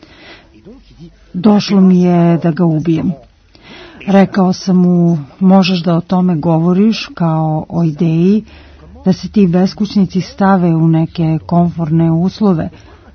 Speaker 2: Došlo mi je da ga ubijem. Rekao sam mu, možeš da o tome govoriš kao o ideji, da se ti beskućnici stave u neke komfortne uslove,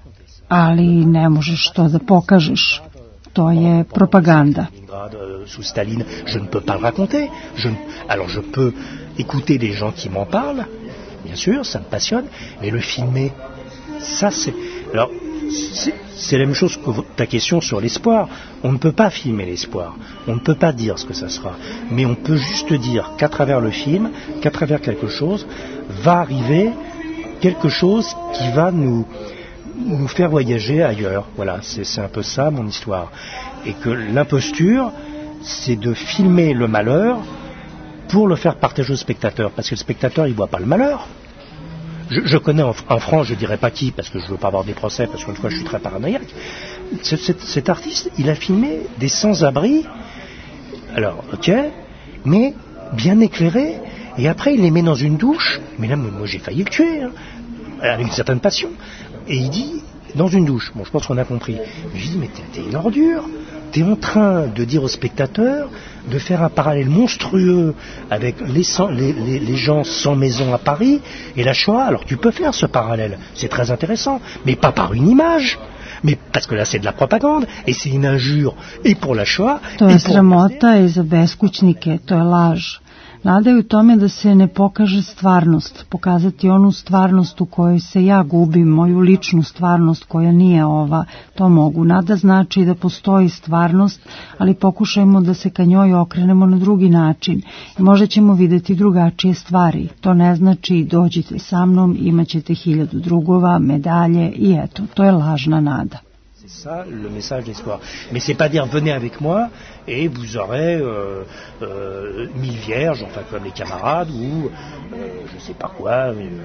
Speaker 2: ali ne možeš to da pokažeš. To je propaganda.
Speaker 10: Sous Staline, je ne peux pas le raconter. Je, alors je peux écouter des gens qui m'en parlent, bien sûr, ça me passionne, mais le filmer, ça c'est... Alors, c'est, c'est la même chose que ta question sur l'espoir. On ne peut pas filmer l'espoir, on ne peut pas dire ce que ça sera, mais on peut juste dire qu'à travers le film, qu'à travers quelque chose, va arriver quelque chose qui va nous... nous faire voyager ailleurs. Voilà, c'est, c'est un peu ça mon histoire. Et que l'imposture, c'est de filmer le malheur pour le faire partager au spectateur. Parce que le spectateur, il voit pas le malheur. Je, je connais en, en France, je dirais pas qui, parce que je veux pas avoir des procès, parce qu'une fois je suis très paranoïaque. Cet, cet, cet artiste, il a filmé des sans-abri, alors ok, mais bien éclairé, et après il les met dans une douche, mais là moi j'ai failli le tuer, hein, avec une certaine passion. Et il dit, dans une douche, bon je pense qu'on a compris, mais je dis, mais t'es, t'es une ordure, t'es en train de dire aux spectateurs de faire un parallèle monstrueux avec les, sans, les, les, les gens sans maison à Paris et la Shoah. Alors tu peux faire ce parallèle, c'est très intéressant, mais pas par une image, mais parce que là c'est de la propagande, et c'est une injure et pour la Shoah...
Speaker 2: To je sramota i za beskućnike, to je laž. Nada je u tome da se ne pokaže stvarnost, pokazati onu stvarnost u kojoj se ja gubim, moju ličnu stvarnost koja nije ova, to mogu. Nada znači da postoji stvarnost, ali pokušajmo da se ka njoj okrenemo na drugi način i možda ćemo vidjeti drugačije stvari. To ne znači dođite sa mnom, imat ćete hiljadu drugova, medalje i eto, to je lažna nada.
Speaker 10: C'est ça le message d'espoir. Mais c'est pas dire venez avec moi et vous aurez euh, euh, mille vierges, enfin comme les camarades, ou euh, je sais pas quoi, une,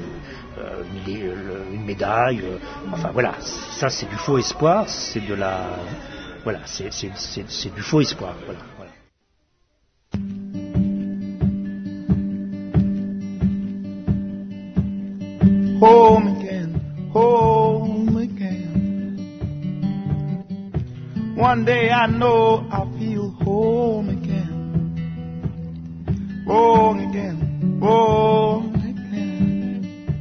Speaker 10: euh, une médaille. Euh, enfin voilà, ça c'est du faux espoir, c'est de la, voilà, c'est, c'est, c'est, c'est du faux espoir. Voilà, voilà.
Speaker 11: Home again, home again. One day I know I'll feel home again. Wrong again, wrong again.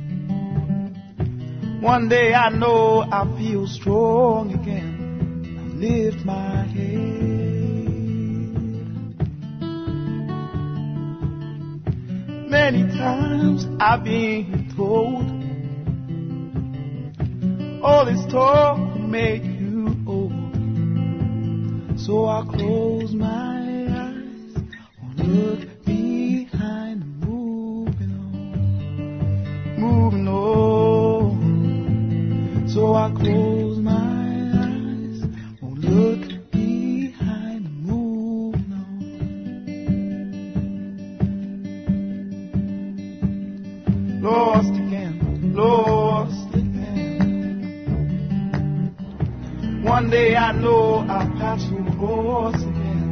Speaker 11: One day I know I'll feel strong again. I'll lift my head. Many times I've been told all this talk will make you old. So I close my eyes, won't look behind, moving on, moving on. So I close my eyes, won't look behind, moving on. Lost again, lost again. One day I know I'll pass through course again.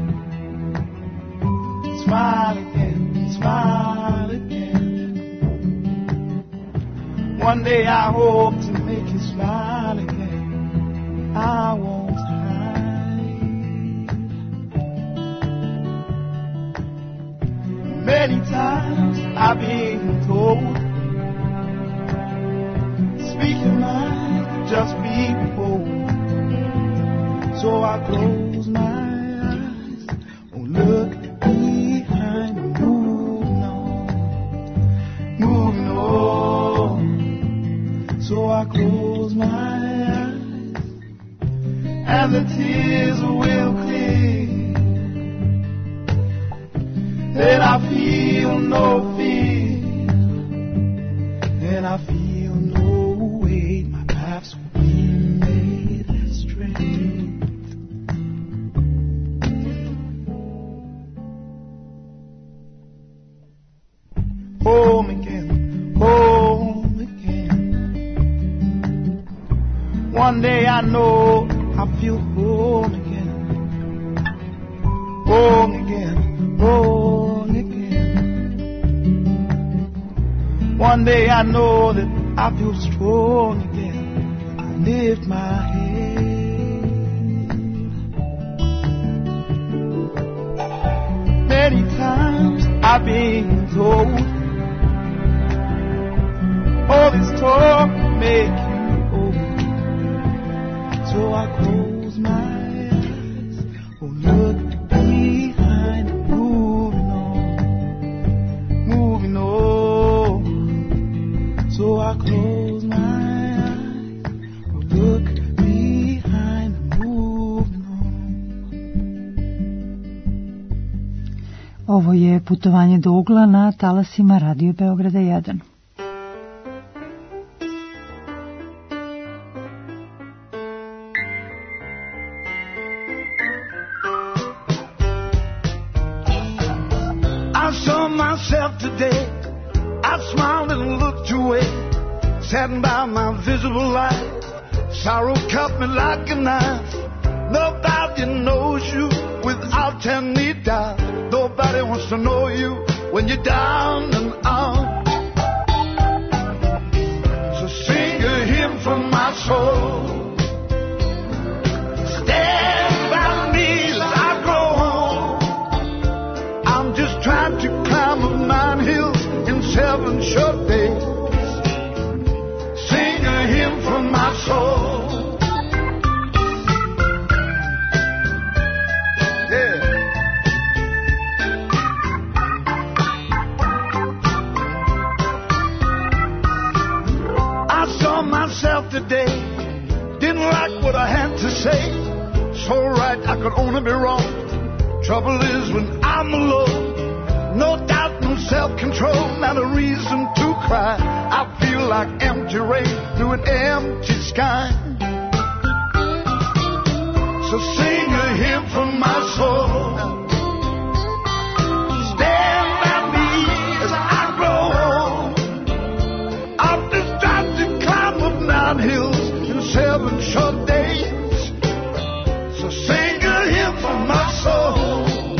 Speaker 11: Smile again, smile again. One day I hope to make you smile again. I won't hide. Many times I've been told, speak your mind. So I close my eyes, won't look behind, moving on, moving on. So I close my eyes, and the tears will clear. Then I feel no fear, and I feel no weight. My paths will be made straight. Home again, home again. One day I know I feel home again, home again, home again. One day I know that I feel strong again. I lift my head. Many times I've been told, all this talk will make you old. So I close my eyes, won't look behind, moving on, moving on. So I close my eyes, won't look behind, moving on.
Speaker 2: Ovo je putovanje do ugla na talasima Radio Beograda jedan.
Speaker 11: Today, I smiled and looked away, saddened by my visible life. Sorrow cut me like a knife. Nobody knows you without any doubt. Nobody wants to know you when you're down and out. So sing a hymn from my soul. Stand by me as I grow old. I'm just trying to climb up nine hills in seven short days. Sing a hymn from my soul. Yeah. I saw myself today, didn't like what I had to say. So right, I could only be wrong. Trouble is when I'm alone. No doubt, no self-control, not a reason to cry. I feel like empty rain through an empty sky. So sing a hymn from my soul. Stand by me as I grow old. I've just tried to climb up nine hills in seven short days. So sing a hymn from my soul.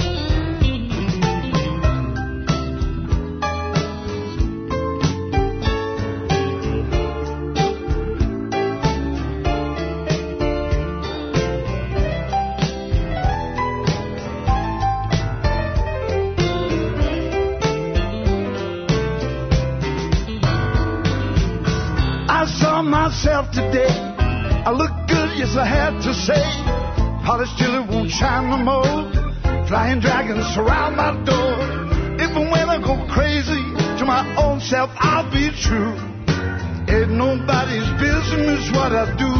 Speaker 11: Myself today, I look good, yes I had to say. Polished till it won't shine no more. Flying dragons surround my door. Even when I go crazy, to my own self I'll be true. Ain't nobody's business what I do.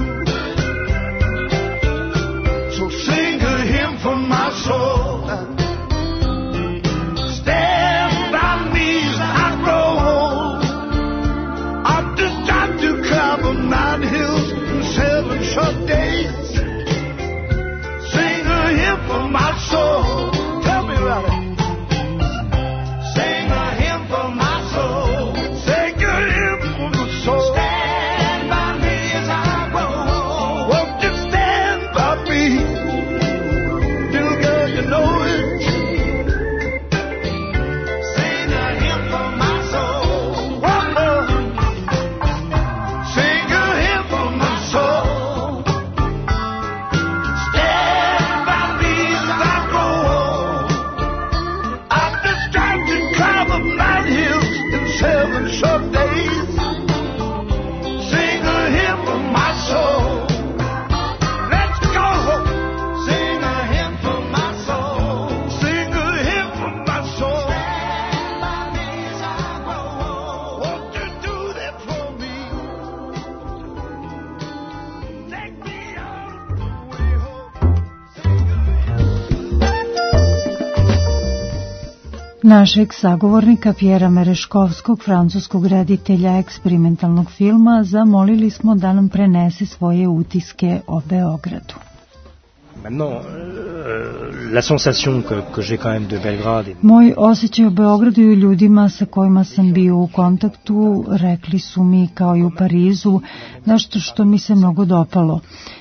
Speaker 11: So sing a hymn from my soul. Stand by me as I grow old. I'm just trying to climb up nine hills in seven short days. Sing a hymn for my soul. Tell me about it. Sing a hymn for my soul. Sing a hymn for my soul. Stand by me as I grow old. Won't you stand by me? Little girl, you know it. Sing a hymn for my soul. One more. Sing a hymn for my soul.
Speaker 2: našeg sagovornika Pjera Mereškovskog, francuskog reditelja eksperimentalnog filma, zamolili smo da nam prenese svoje utiske o Beogradu.
Speaker 10: Maintenant, euh, la sensation que, que j'ai quand même de Belgrade.
Speaker 2: Moj osjećaj u Beogradu i ljudima sa kojima sam bio u kontaktu rekli su mi, kao i u Parizu, nešto što mi se mnogo dopalo.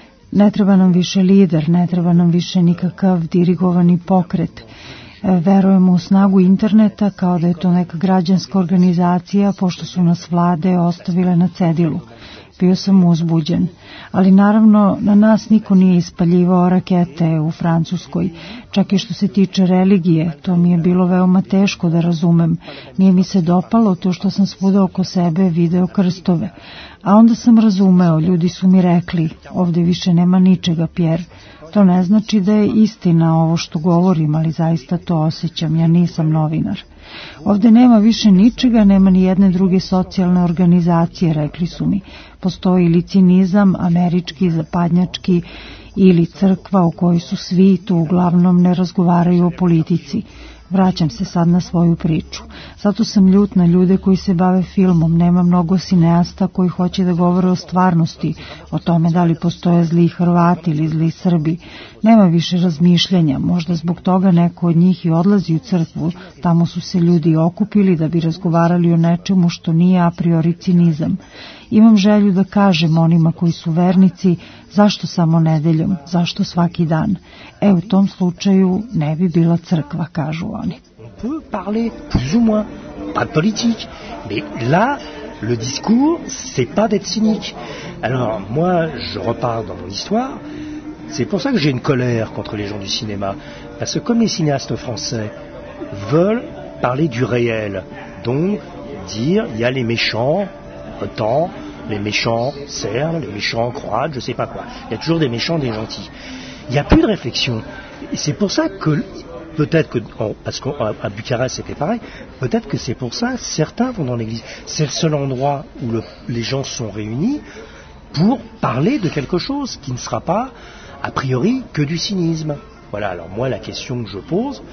Speaker 2: Ne treba nam više lider, ne treba nam više nikakav dirigovani pokret. Verujemo u snagu interneta kao da je to neka građanska organizacija, pošto su nas vlade ostavile na cedilu. Bio sam uzbuđen, ali naravno na nas niko nije ispaljivao rakete u Francuskoj. Čak i što se tiče religije, to mi je bilo veoma teško da razumem. Nije mi se dopalo to što sam svuda oko sebe video krstove. A onda sam razumeo, ljudi su mi rekli, ovde više nema ničega, Pjer. To ne znači da je istina ovo što govorim, ali zaista to osjećam, ja nisam novinar. Ovde nema više ničega, nema ni jedne druge socijalne organizacije, rekli su mi. Postoji ili cinizam, američki, zapadnjački, ili crkva u kojoj su svi, tu uglavnom ne razgovaraju o politici. Vraćam se sad na svoju priču. Zato sam ljut na ljude koji se bave filmom. Nema mnogo sineasta koji hoće da govore o stvarnosti, o tome da li postoje zli Hrvati ili zli Srbi. Nema više razmišljanja, možda zbog toga neko od njih i odlazi u crkvu. Tamo su se ljudi okupili da bi razgovarali o nečemu što nije a priori cinizam. Imam želju da kažem onima koji su vernici, zašto samo nedeljom, zašto svaki dan. E, u tom slučaju ne bi bila crkva, kažu oni.
Speaker 10: On peut parler plus ou moins, pas de politique, mais là, le discours, c'est pas d'être cynique. Alors, moi, je repars dans mon histoire, c'est pour ça que j'ai une colère contre les gens du cinéma, parce que comme les cinéastes français veulent parler du réel, donc dire, il y a les méchants, autant, les méchants serbes, les méchants croates, je sais pas quoi. Il y a toujours des méchants, des gentils. Il n'y a plus de réflexion. Et c'est pour ça que, peut-être que, parce qu'à Bucarest c'était pareil, peut-être que c'est pour ça certains vont dans l'église. C'est le seul endroit où le, les gens sont réunis pour parler de quelque chose qui ne sera pas, a priori, que du cynisme. Voilà, alors moi la question que je pose,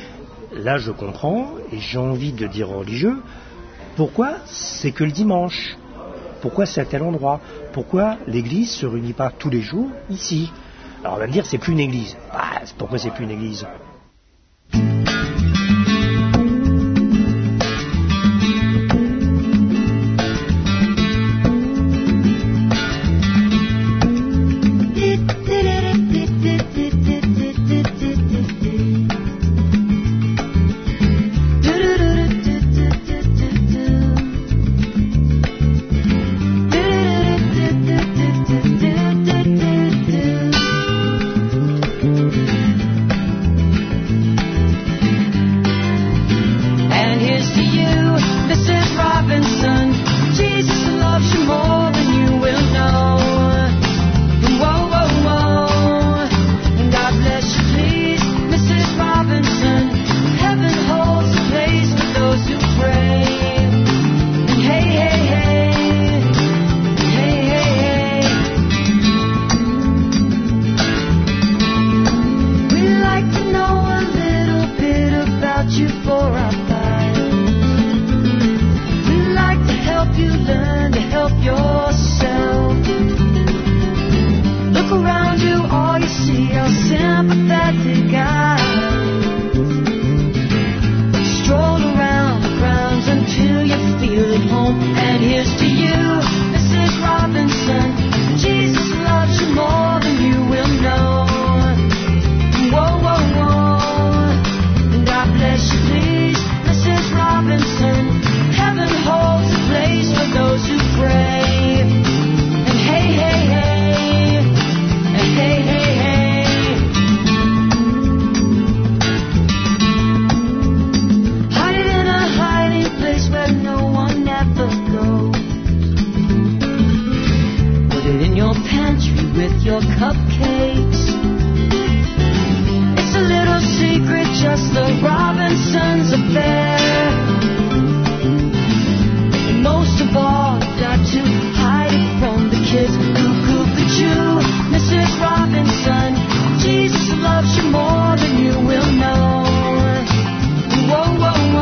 Speaker 10: là je comprends, et j'ai envie de dire aux religieux, pourquoi c'est que le dimanche ? Pourquoi c'est à tel endroit ? Pourquoi l'église se réunit pas tous les jours ici ? Alors on va me dire c'est plus une église. Ah, pourquoi c'est plus une église ?
Speaker 9: Whoa, whoa,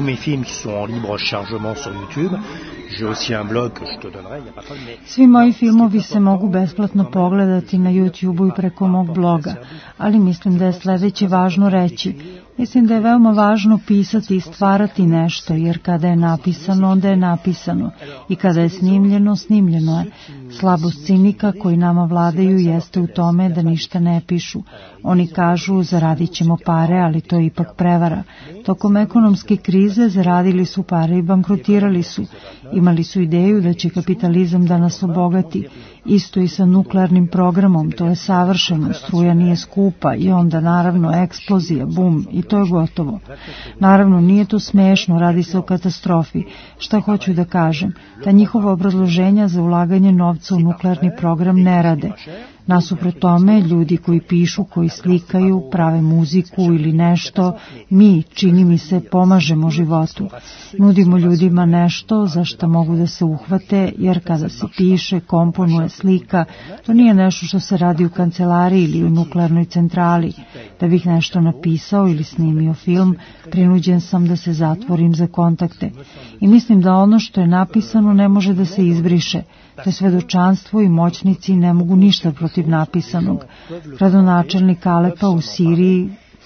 Speaker 10: tous mes films qui sont en libre chargement sur YouTube. J'ai aussi un blog que je te donnerai, il n'y a pas de problème.
Speaker 2: Svi moji filmovi se mogu besplatno pogledati na YouTube-u i preko mog bloga, ali mislim da je sledeće važno reći. Mislim da je veoma važno pisati i stvarati nešto, jer kada je napisano, onda je napisano. I kada je snimljeno, snimljeno je. Slabost cinika koji nama vladaju jeste u tome da ništa ne pišu. Oni kažu, zaradit ćemo pare, ali to je ipak prevara. Tokom ekonomske krize zaradili su pare i bankrotirali su. Imali su ideju da će kapitalizam da nas obogati. Isto i sa nuklearnim programom, to je savršeno, struja nije skupa i onda naravno eksplozija, bum, i to je gotovo. Naravno, nije to smešno, radi se o katastrofi. Šta hoću da kažem? Ta njihova obrazloženja za ulaganje novca u nuklearni program ne rade. Nasuprot tome, ljudi koji pišu, koji slikaju, prave muziku ili nešto, mi, čini mi se, pomažemo životu. Nudimo ljudima nešto za što mogu da se uhvate, jer kada se piše, komponuje, slika, to nije nešto što se radi u kancelariji ili u nuklearnoj centrali. Da bih nešto napisao ili snimio film, prinuđen sam da se zatvorim za kontakte. I mislim da ono što je napisano ne može da se izbriše. To je svedočanstvo i moćnici ne mogu ništa protiv napisanog. Gradonačelnik Alepa u Siriji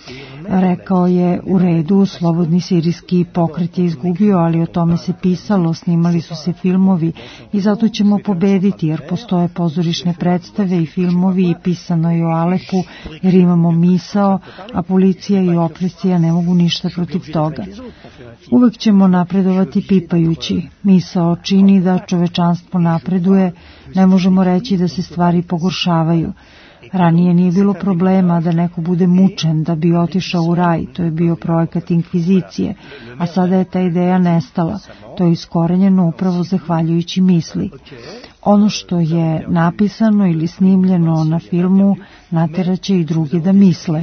Speaker 2: rekao je u redu, slobodni sirijski pokret je izgubio, ali o tome se pisalo, snimali su se filmovi i zato ćemo pobediti, jer postoje pozorišne predstave i filmovi i pisano je o Alepu, jer imamo misao, a policija i opresija ne mogu ništa protiv toga. Uvek ćemo napredovati pipajući. Misao čini da čovečanstvo napreduje, ne možemo reći da se stvari pogoršavaju. Ranije nije bilo problema da neko bude mučen da bi otišao u raj, to je bio projekat inkvizicije, a sada je ta ideja nestala. To je iskorenjeno upravo zahvaljujući misli. Ono što je napisano ili snimljeno na filmu nateraće i drugi da misle.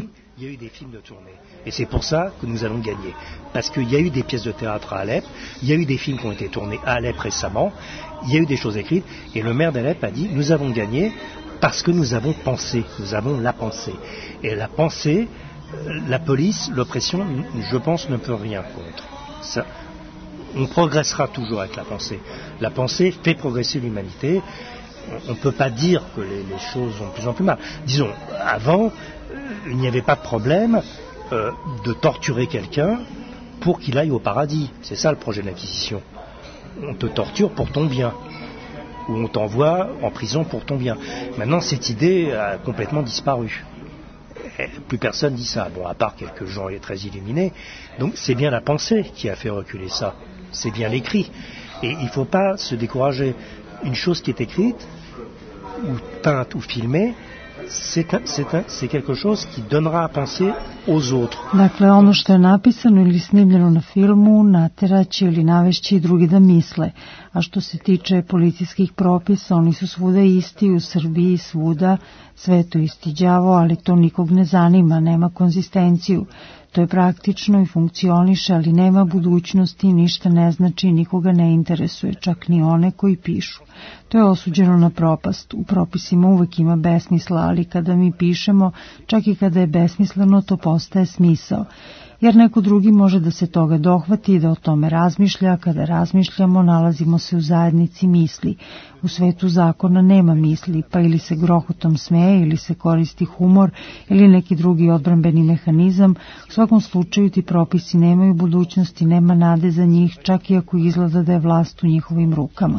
Speaker 10: Et c'est pour ça que nous allons gagner. Parce qu'il y a eu des pièces de théâtre à Alep, il y a eu des films qui ont été tournés à Alep récemment, il y a eu des choses écrites, et le maire d'Alep a dit, nous avons gagné parce que nous avons pensé, nous avons la pensée. Et la pensée, la police, l'oppression, je pense, ne peut rien contre. Ça, on progressera toujours avec la pensée. La pensée fait progresser l'humanité. On ne peut pas dire que les, les choses vont de plus en plus mal. Disons, avant, il n'y avait pas de problème euh, de torturer quelqu'un pour qu'il aille au paradis. C'est ça le projet de l'Inquisition. On te torture pour ton bien, ou on t'envoie en prison pour ton bien. Maintenant, cette idée a complètement disparu. Plus personne dit ça, bon, à part quelques gens très illuminés. Donc c'est bien la pensée qui a fait reculer ça. C'est bien l'écrit. Et il ne faut pas se décourager. Une chose qui est écrite, ou peinte, ou filmée, c'est, un, c'est, un, c'est quelque chose qui donnera à penser aux autres.
Speaker 2: Dakle, ono što je napisano ili snimljeno na filmu nateraće ili navešće i drugi da misle. A što se tiče policijskih propisa, oni su svuda isti, u Srbiji svuda, sve to isti đavo, ali to nikog ne zanima, nema konzistenciju. To je praktično i funkcioniše, ali nema budućnosti, ništa ne znači, nikoga ne interesuje, čak ni one koji pišu. To je osuđeno na propast. U propisima uvek ima besmisla, ali kada mi pišemo, čak i kada je besmisleno, to postaje smisao. Jer neko drugi može da se toga dohvati i da o tome razmišlja, kada razmišljamo, nalazimo se u zajednici misli. U svetu zakona nema misli, pa ili se grohotom smeje, ili se koristi humor, ili neki drugi odbrambeni mehanizam. U svakom slučaju ti propisi nemaju budućnosti, nema nade za njih, čak i ako izgleda da je vlast u njihovim rukama.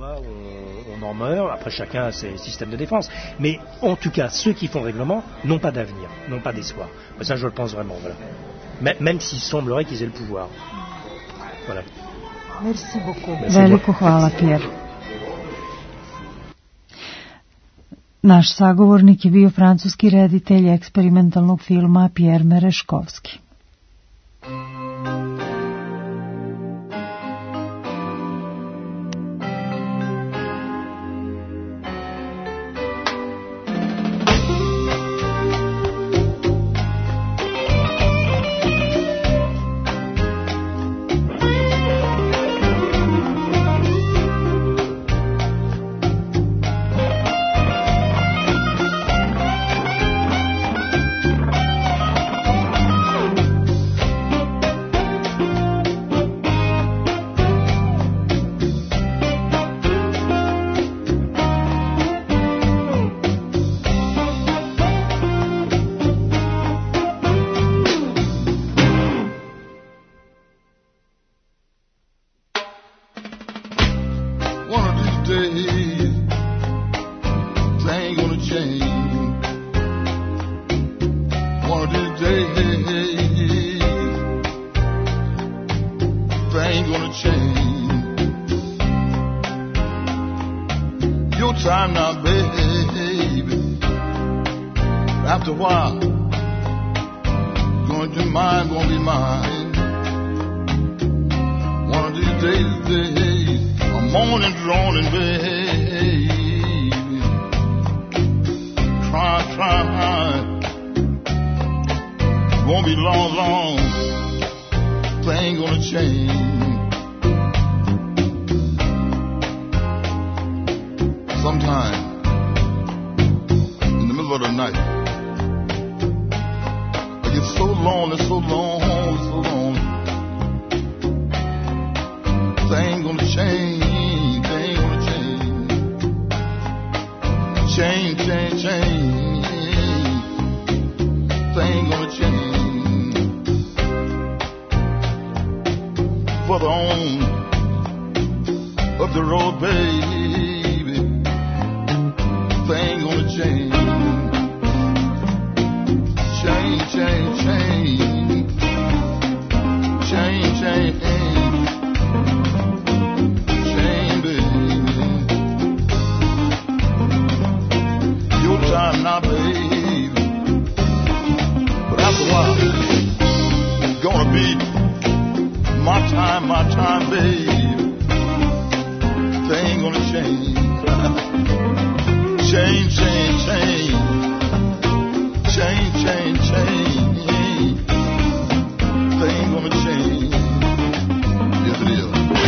Speaker 10: On en meurt, après chacun a ses systèmes de défense. Mais en tout cas, ceux qui font règlement n'ont pas d'avenir, n'ont pas d'espoir. Ça, je le pense vraiment, voilà. Même s'il semblerait qu'ils aient le pouvoir. Voilà.
Speaker 2: Merci beaucoup. Veliko hvala, Pierre. Naš sagovornik je bio francuski reditelj eksperimentalnog filma Pierre Mereškovski.
Speaker 11: days, things gonna change. Your time now, baby. After a while, going to mine, gonna be mine. One of these days, days, I'm morning droning, baby. Try, try. Won't be long, long. Things gonna change. Sometime in the middle of the night, I get so lonely, so lonely, so lonely. Things gonna change, things gonna change. Change, change, change. Things gonna change. Further on up the road, baby, things gonna change. Change, change, change. Change, change, change, baby. Your time now, baby. But after a while, it's gonna be my time, my time, baby. Things gonna change. Change, change, change. Change, change, change. Things gonna change. Yes, it is.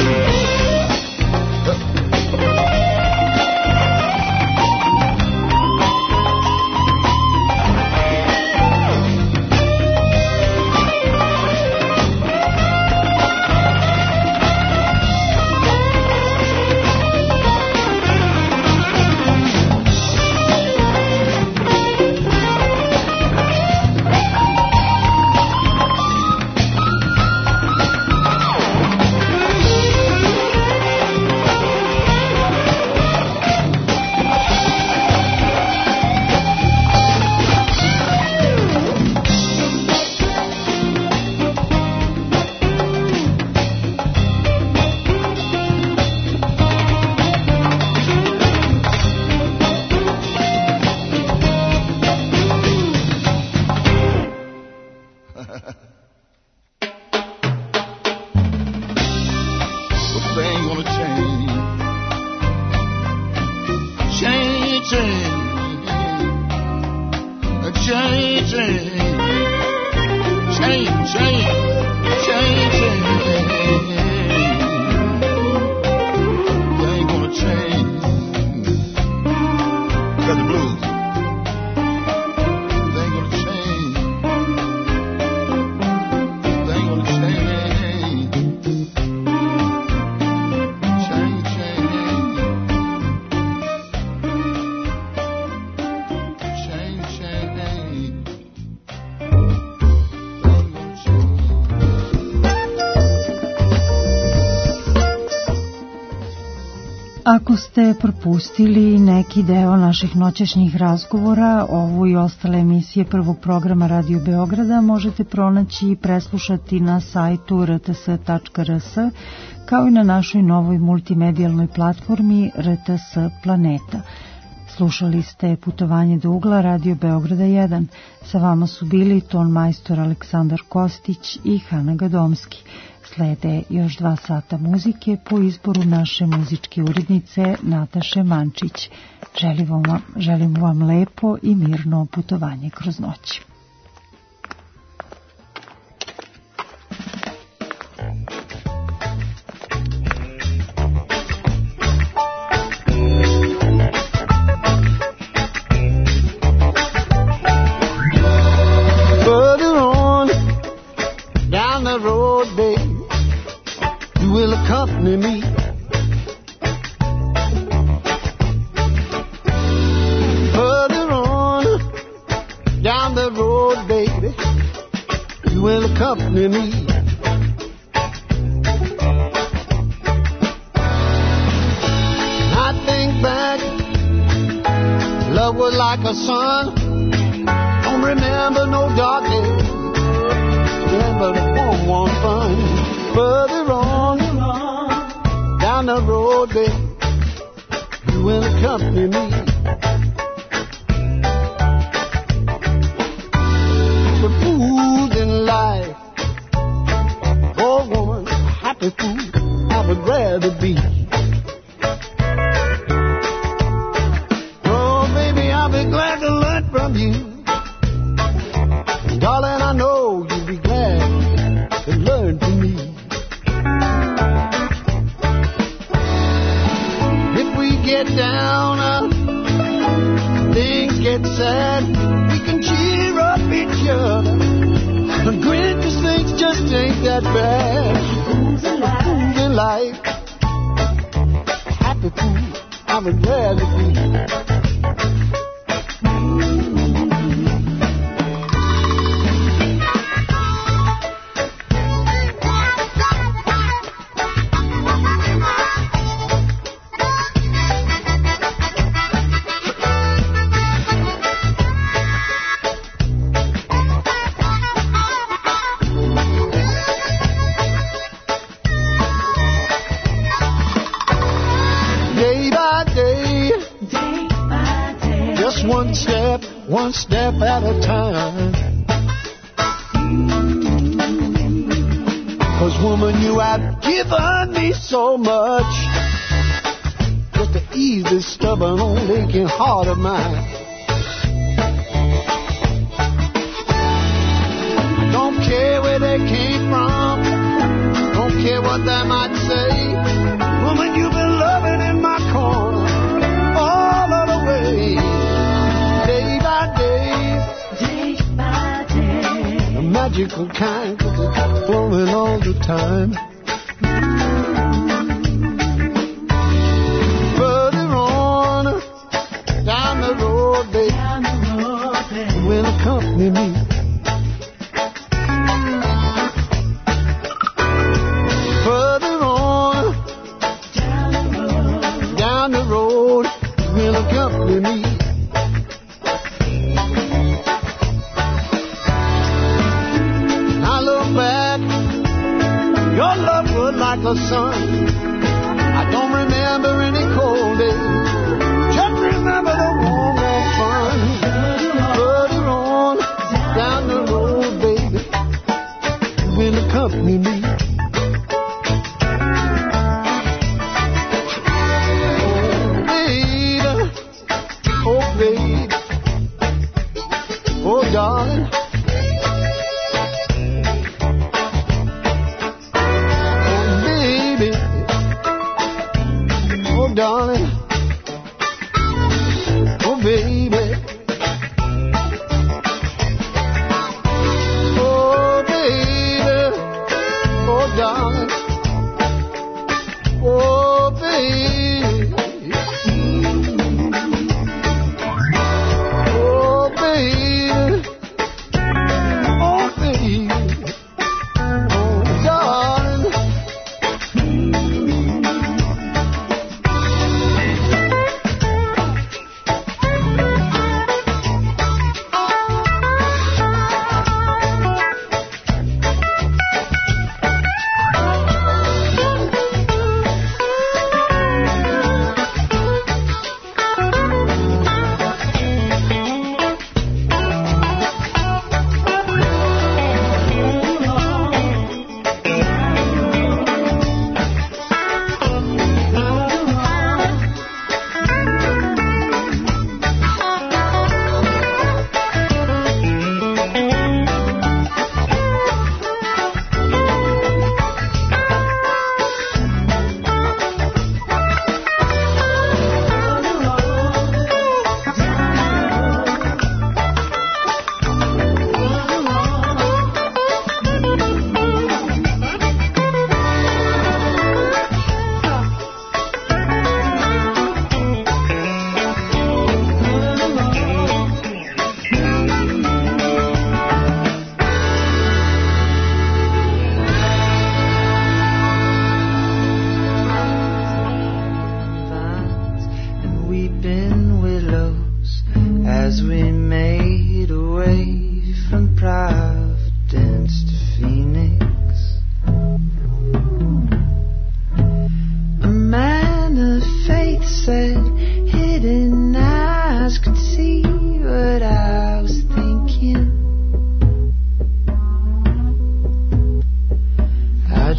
Speaker 2: Ako ste propustili neki deo naših noćešnjih razgovora, ovu i ostale emisije prvog programa Radio Beograda možete pronaći i preslušati na sajtu r t s tačka r s, kao i na našoj novoj multimedijalnoj platformi R T S Planeta. Slušali ste Putovanje do ugla Radio Beograda jedan. Sa vama su bili ton majstor Aleksandar Kostić i Hana Gadomski. Slede još dva sata muzike po izboru naše muzičke urednice Nataše Mančić. Želimo vam, želimo vam lepo i mirno putovanje kroz noć.
Speaker 5: Will accompany me. Further on down the road, baby, you will accompany me. I think back, love was like a sun. Don't remember no dark days.
Speaker 11: Further on, down the road, babe, you will accompany me. The fools in life, oh woman, a happy fool, I would rather be. Oh baby, I'll be glad to learn from you. Darling, I know you'll be glad to learn from me. If we get down, uh, things get sad, we can cheer up each other. And grin, 'cause things just ain't that bad. Fools in life, fools in life, happy fool, I would rather be. One step at a time. 'Cause woman, you have given me so much, just to ease this stubborn old aching heart of mine. I don't care where they came from, don't care what they might say. Woman, you've been loving in my corner all of the way. Magical kind, 'cause it's flowing all the time. Further on, down the road, babe, down the road, babe, will accompany me. Further on, down the road, down the road, will accompany me. Your love was like the sun. I don't remember any cold days. Just remember the warm, warm fun. Further on, down the road, baby, you will accompany me. Oh, baby, oh, baby, oh, darling. Darling, oh baby, oh baby, oh darling, oh baby, oh baby,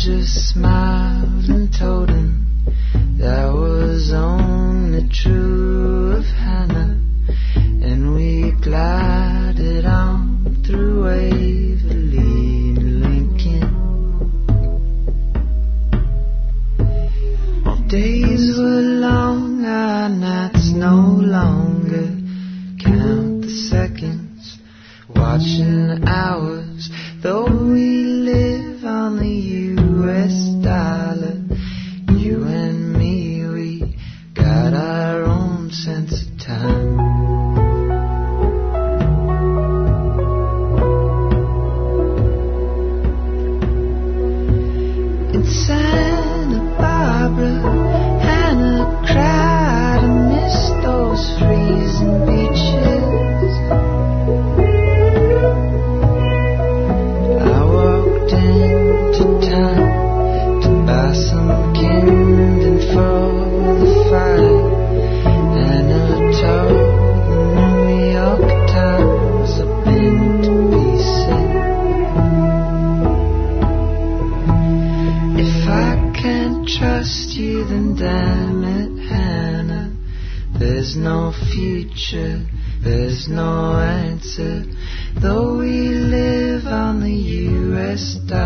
Speaker 9: just smiled and told him that was only true of Hannah, and we glided on through Waverly to Lincoln. Our days were long, our nights no longer. Count the seconds, watching the hours, though we live on the U S dollar. You and me, we got our own sense of time. In Santa Barbara, Hannah cried and missed those freezing beaches. I walked into town to buy some kindling for the fire, and I told the New York Times I've been to pieces. If I can't trust you, then damn it, Hannah, there's no future, there's no answer, though we live on the U S dollar.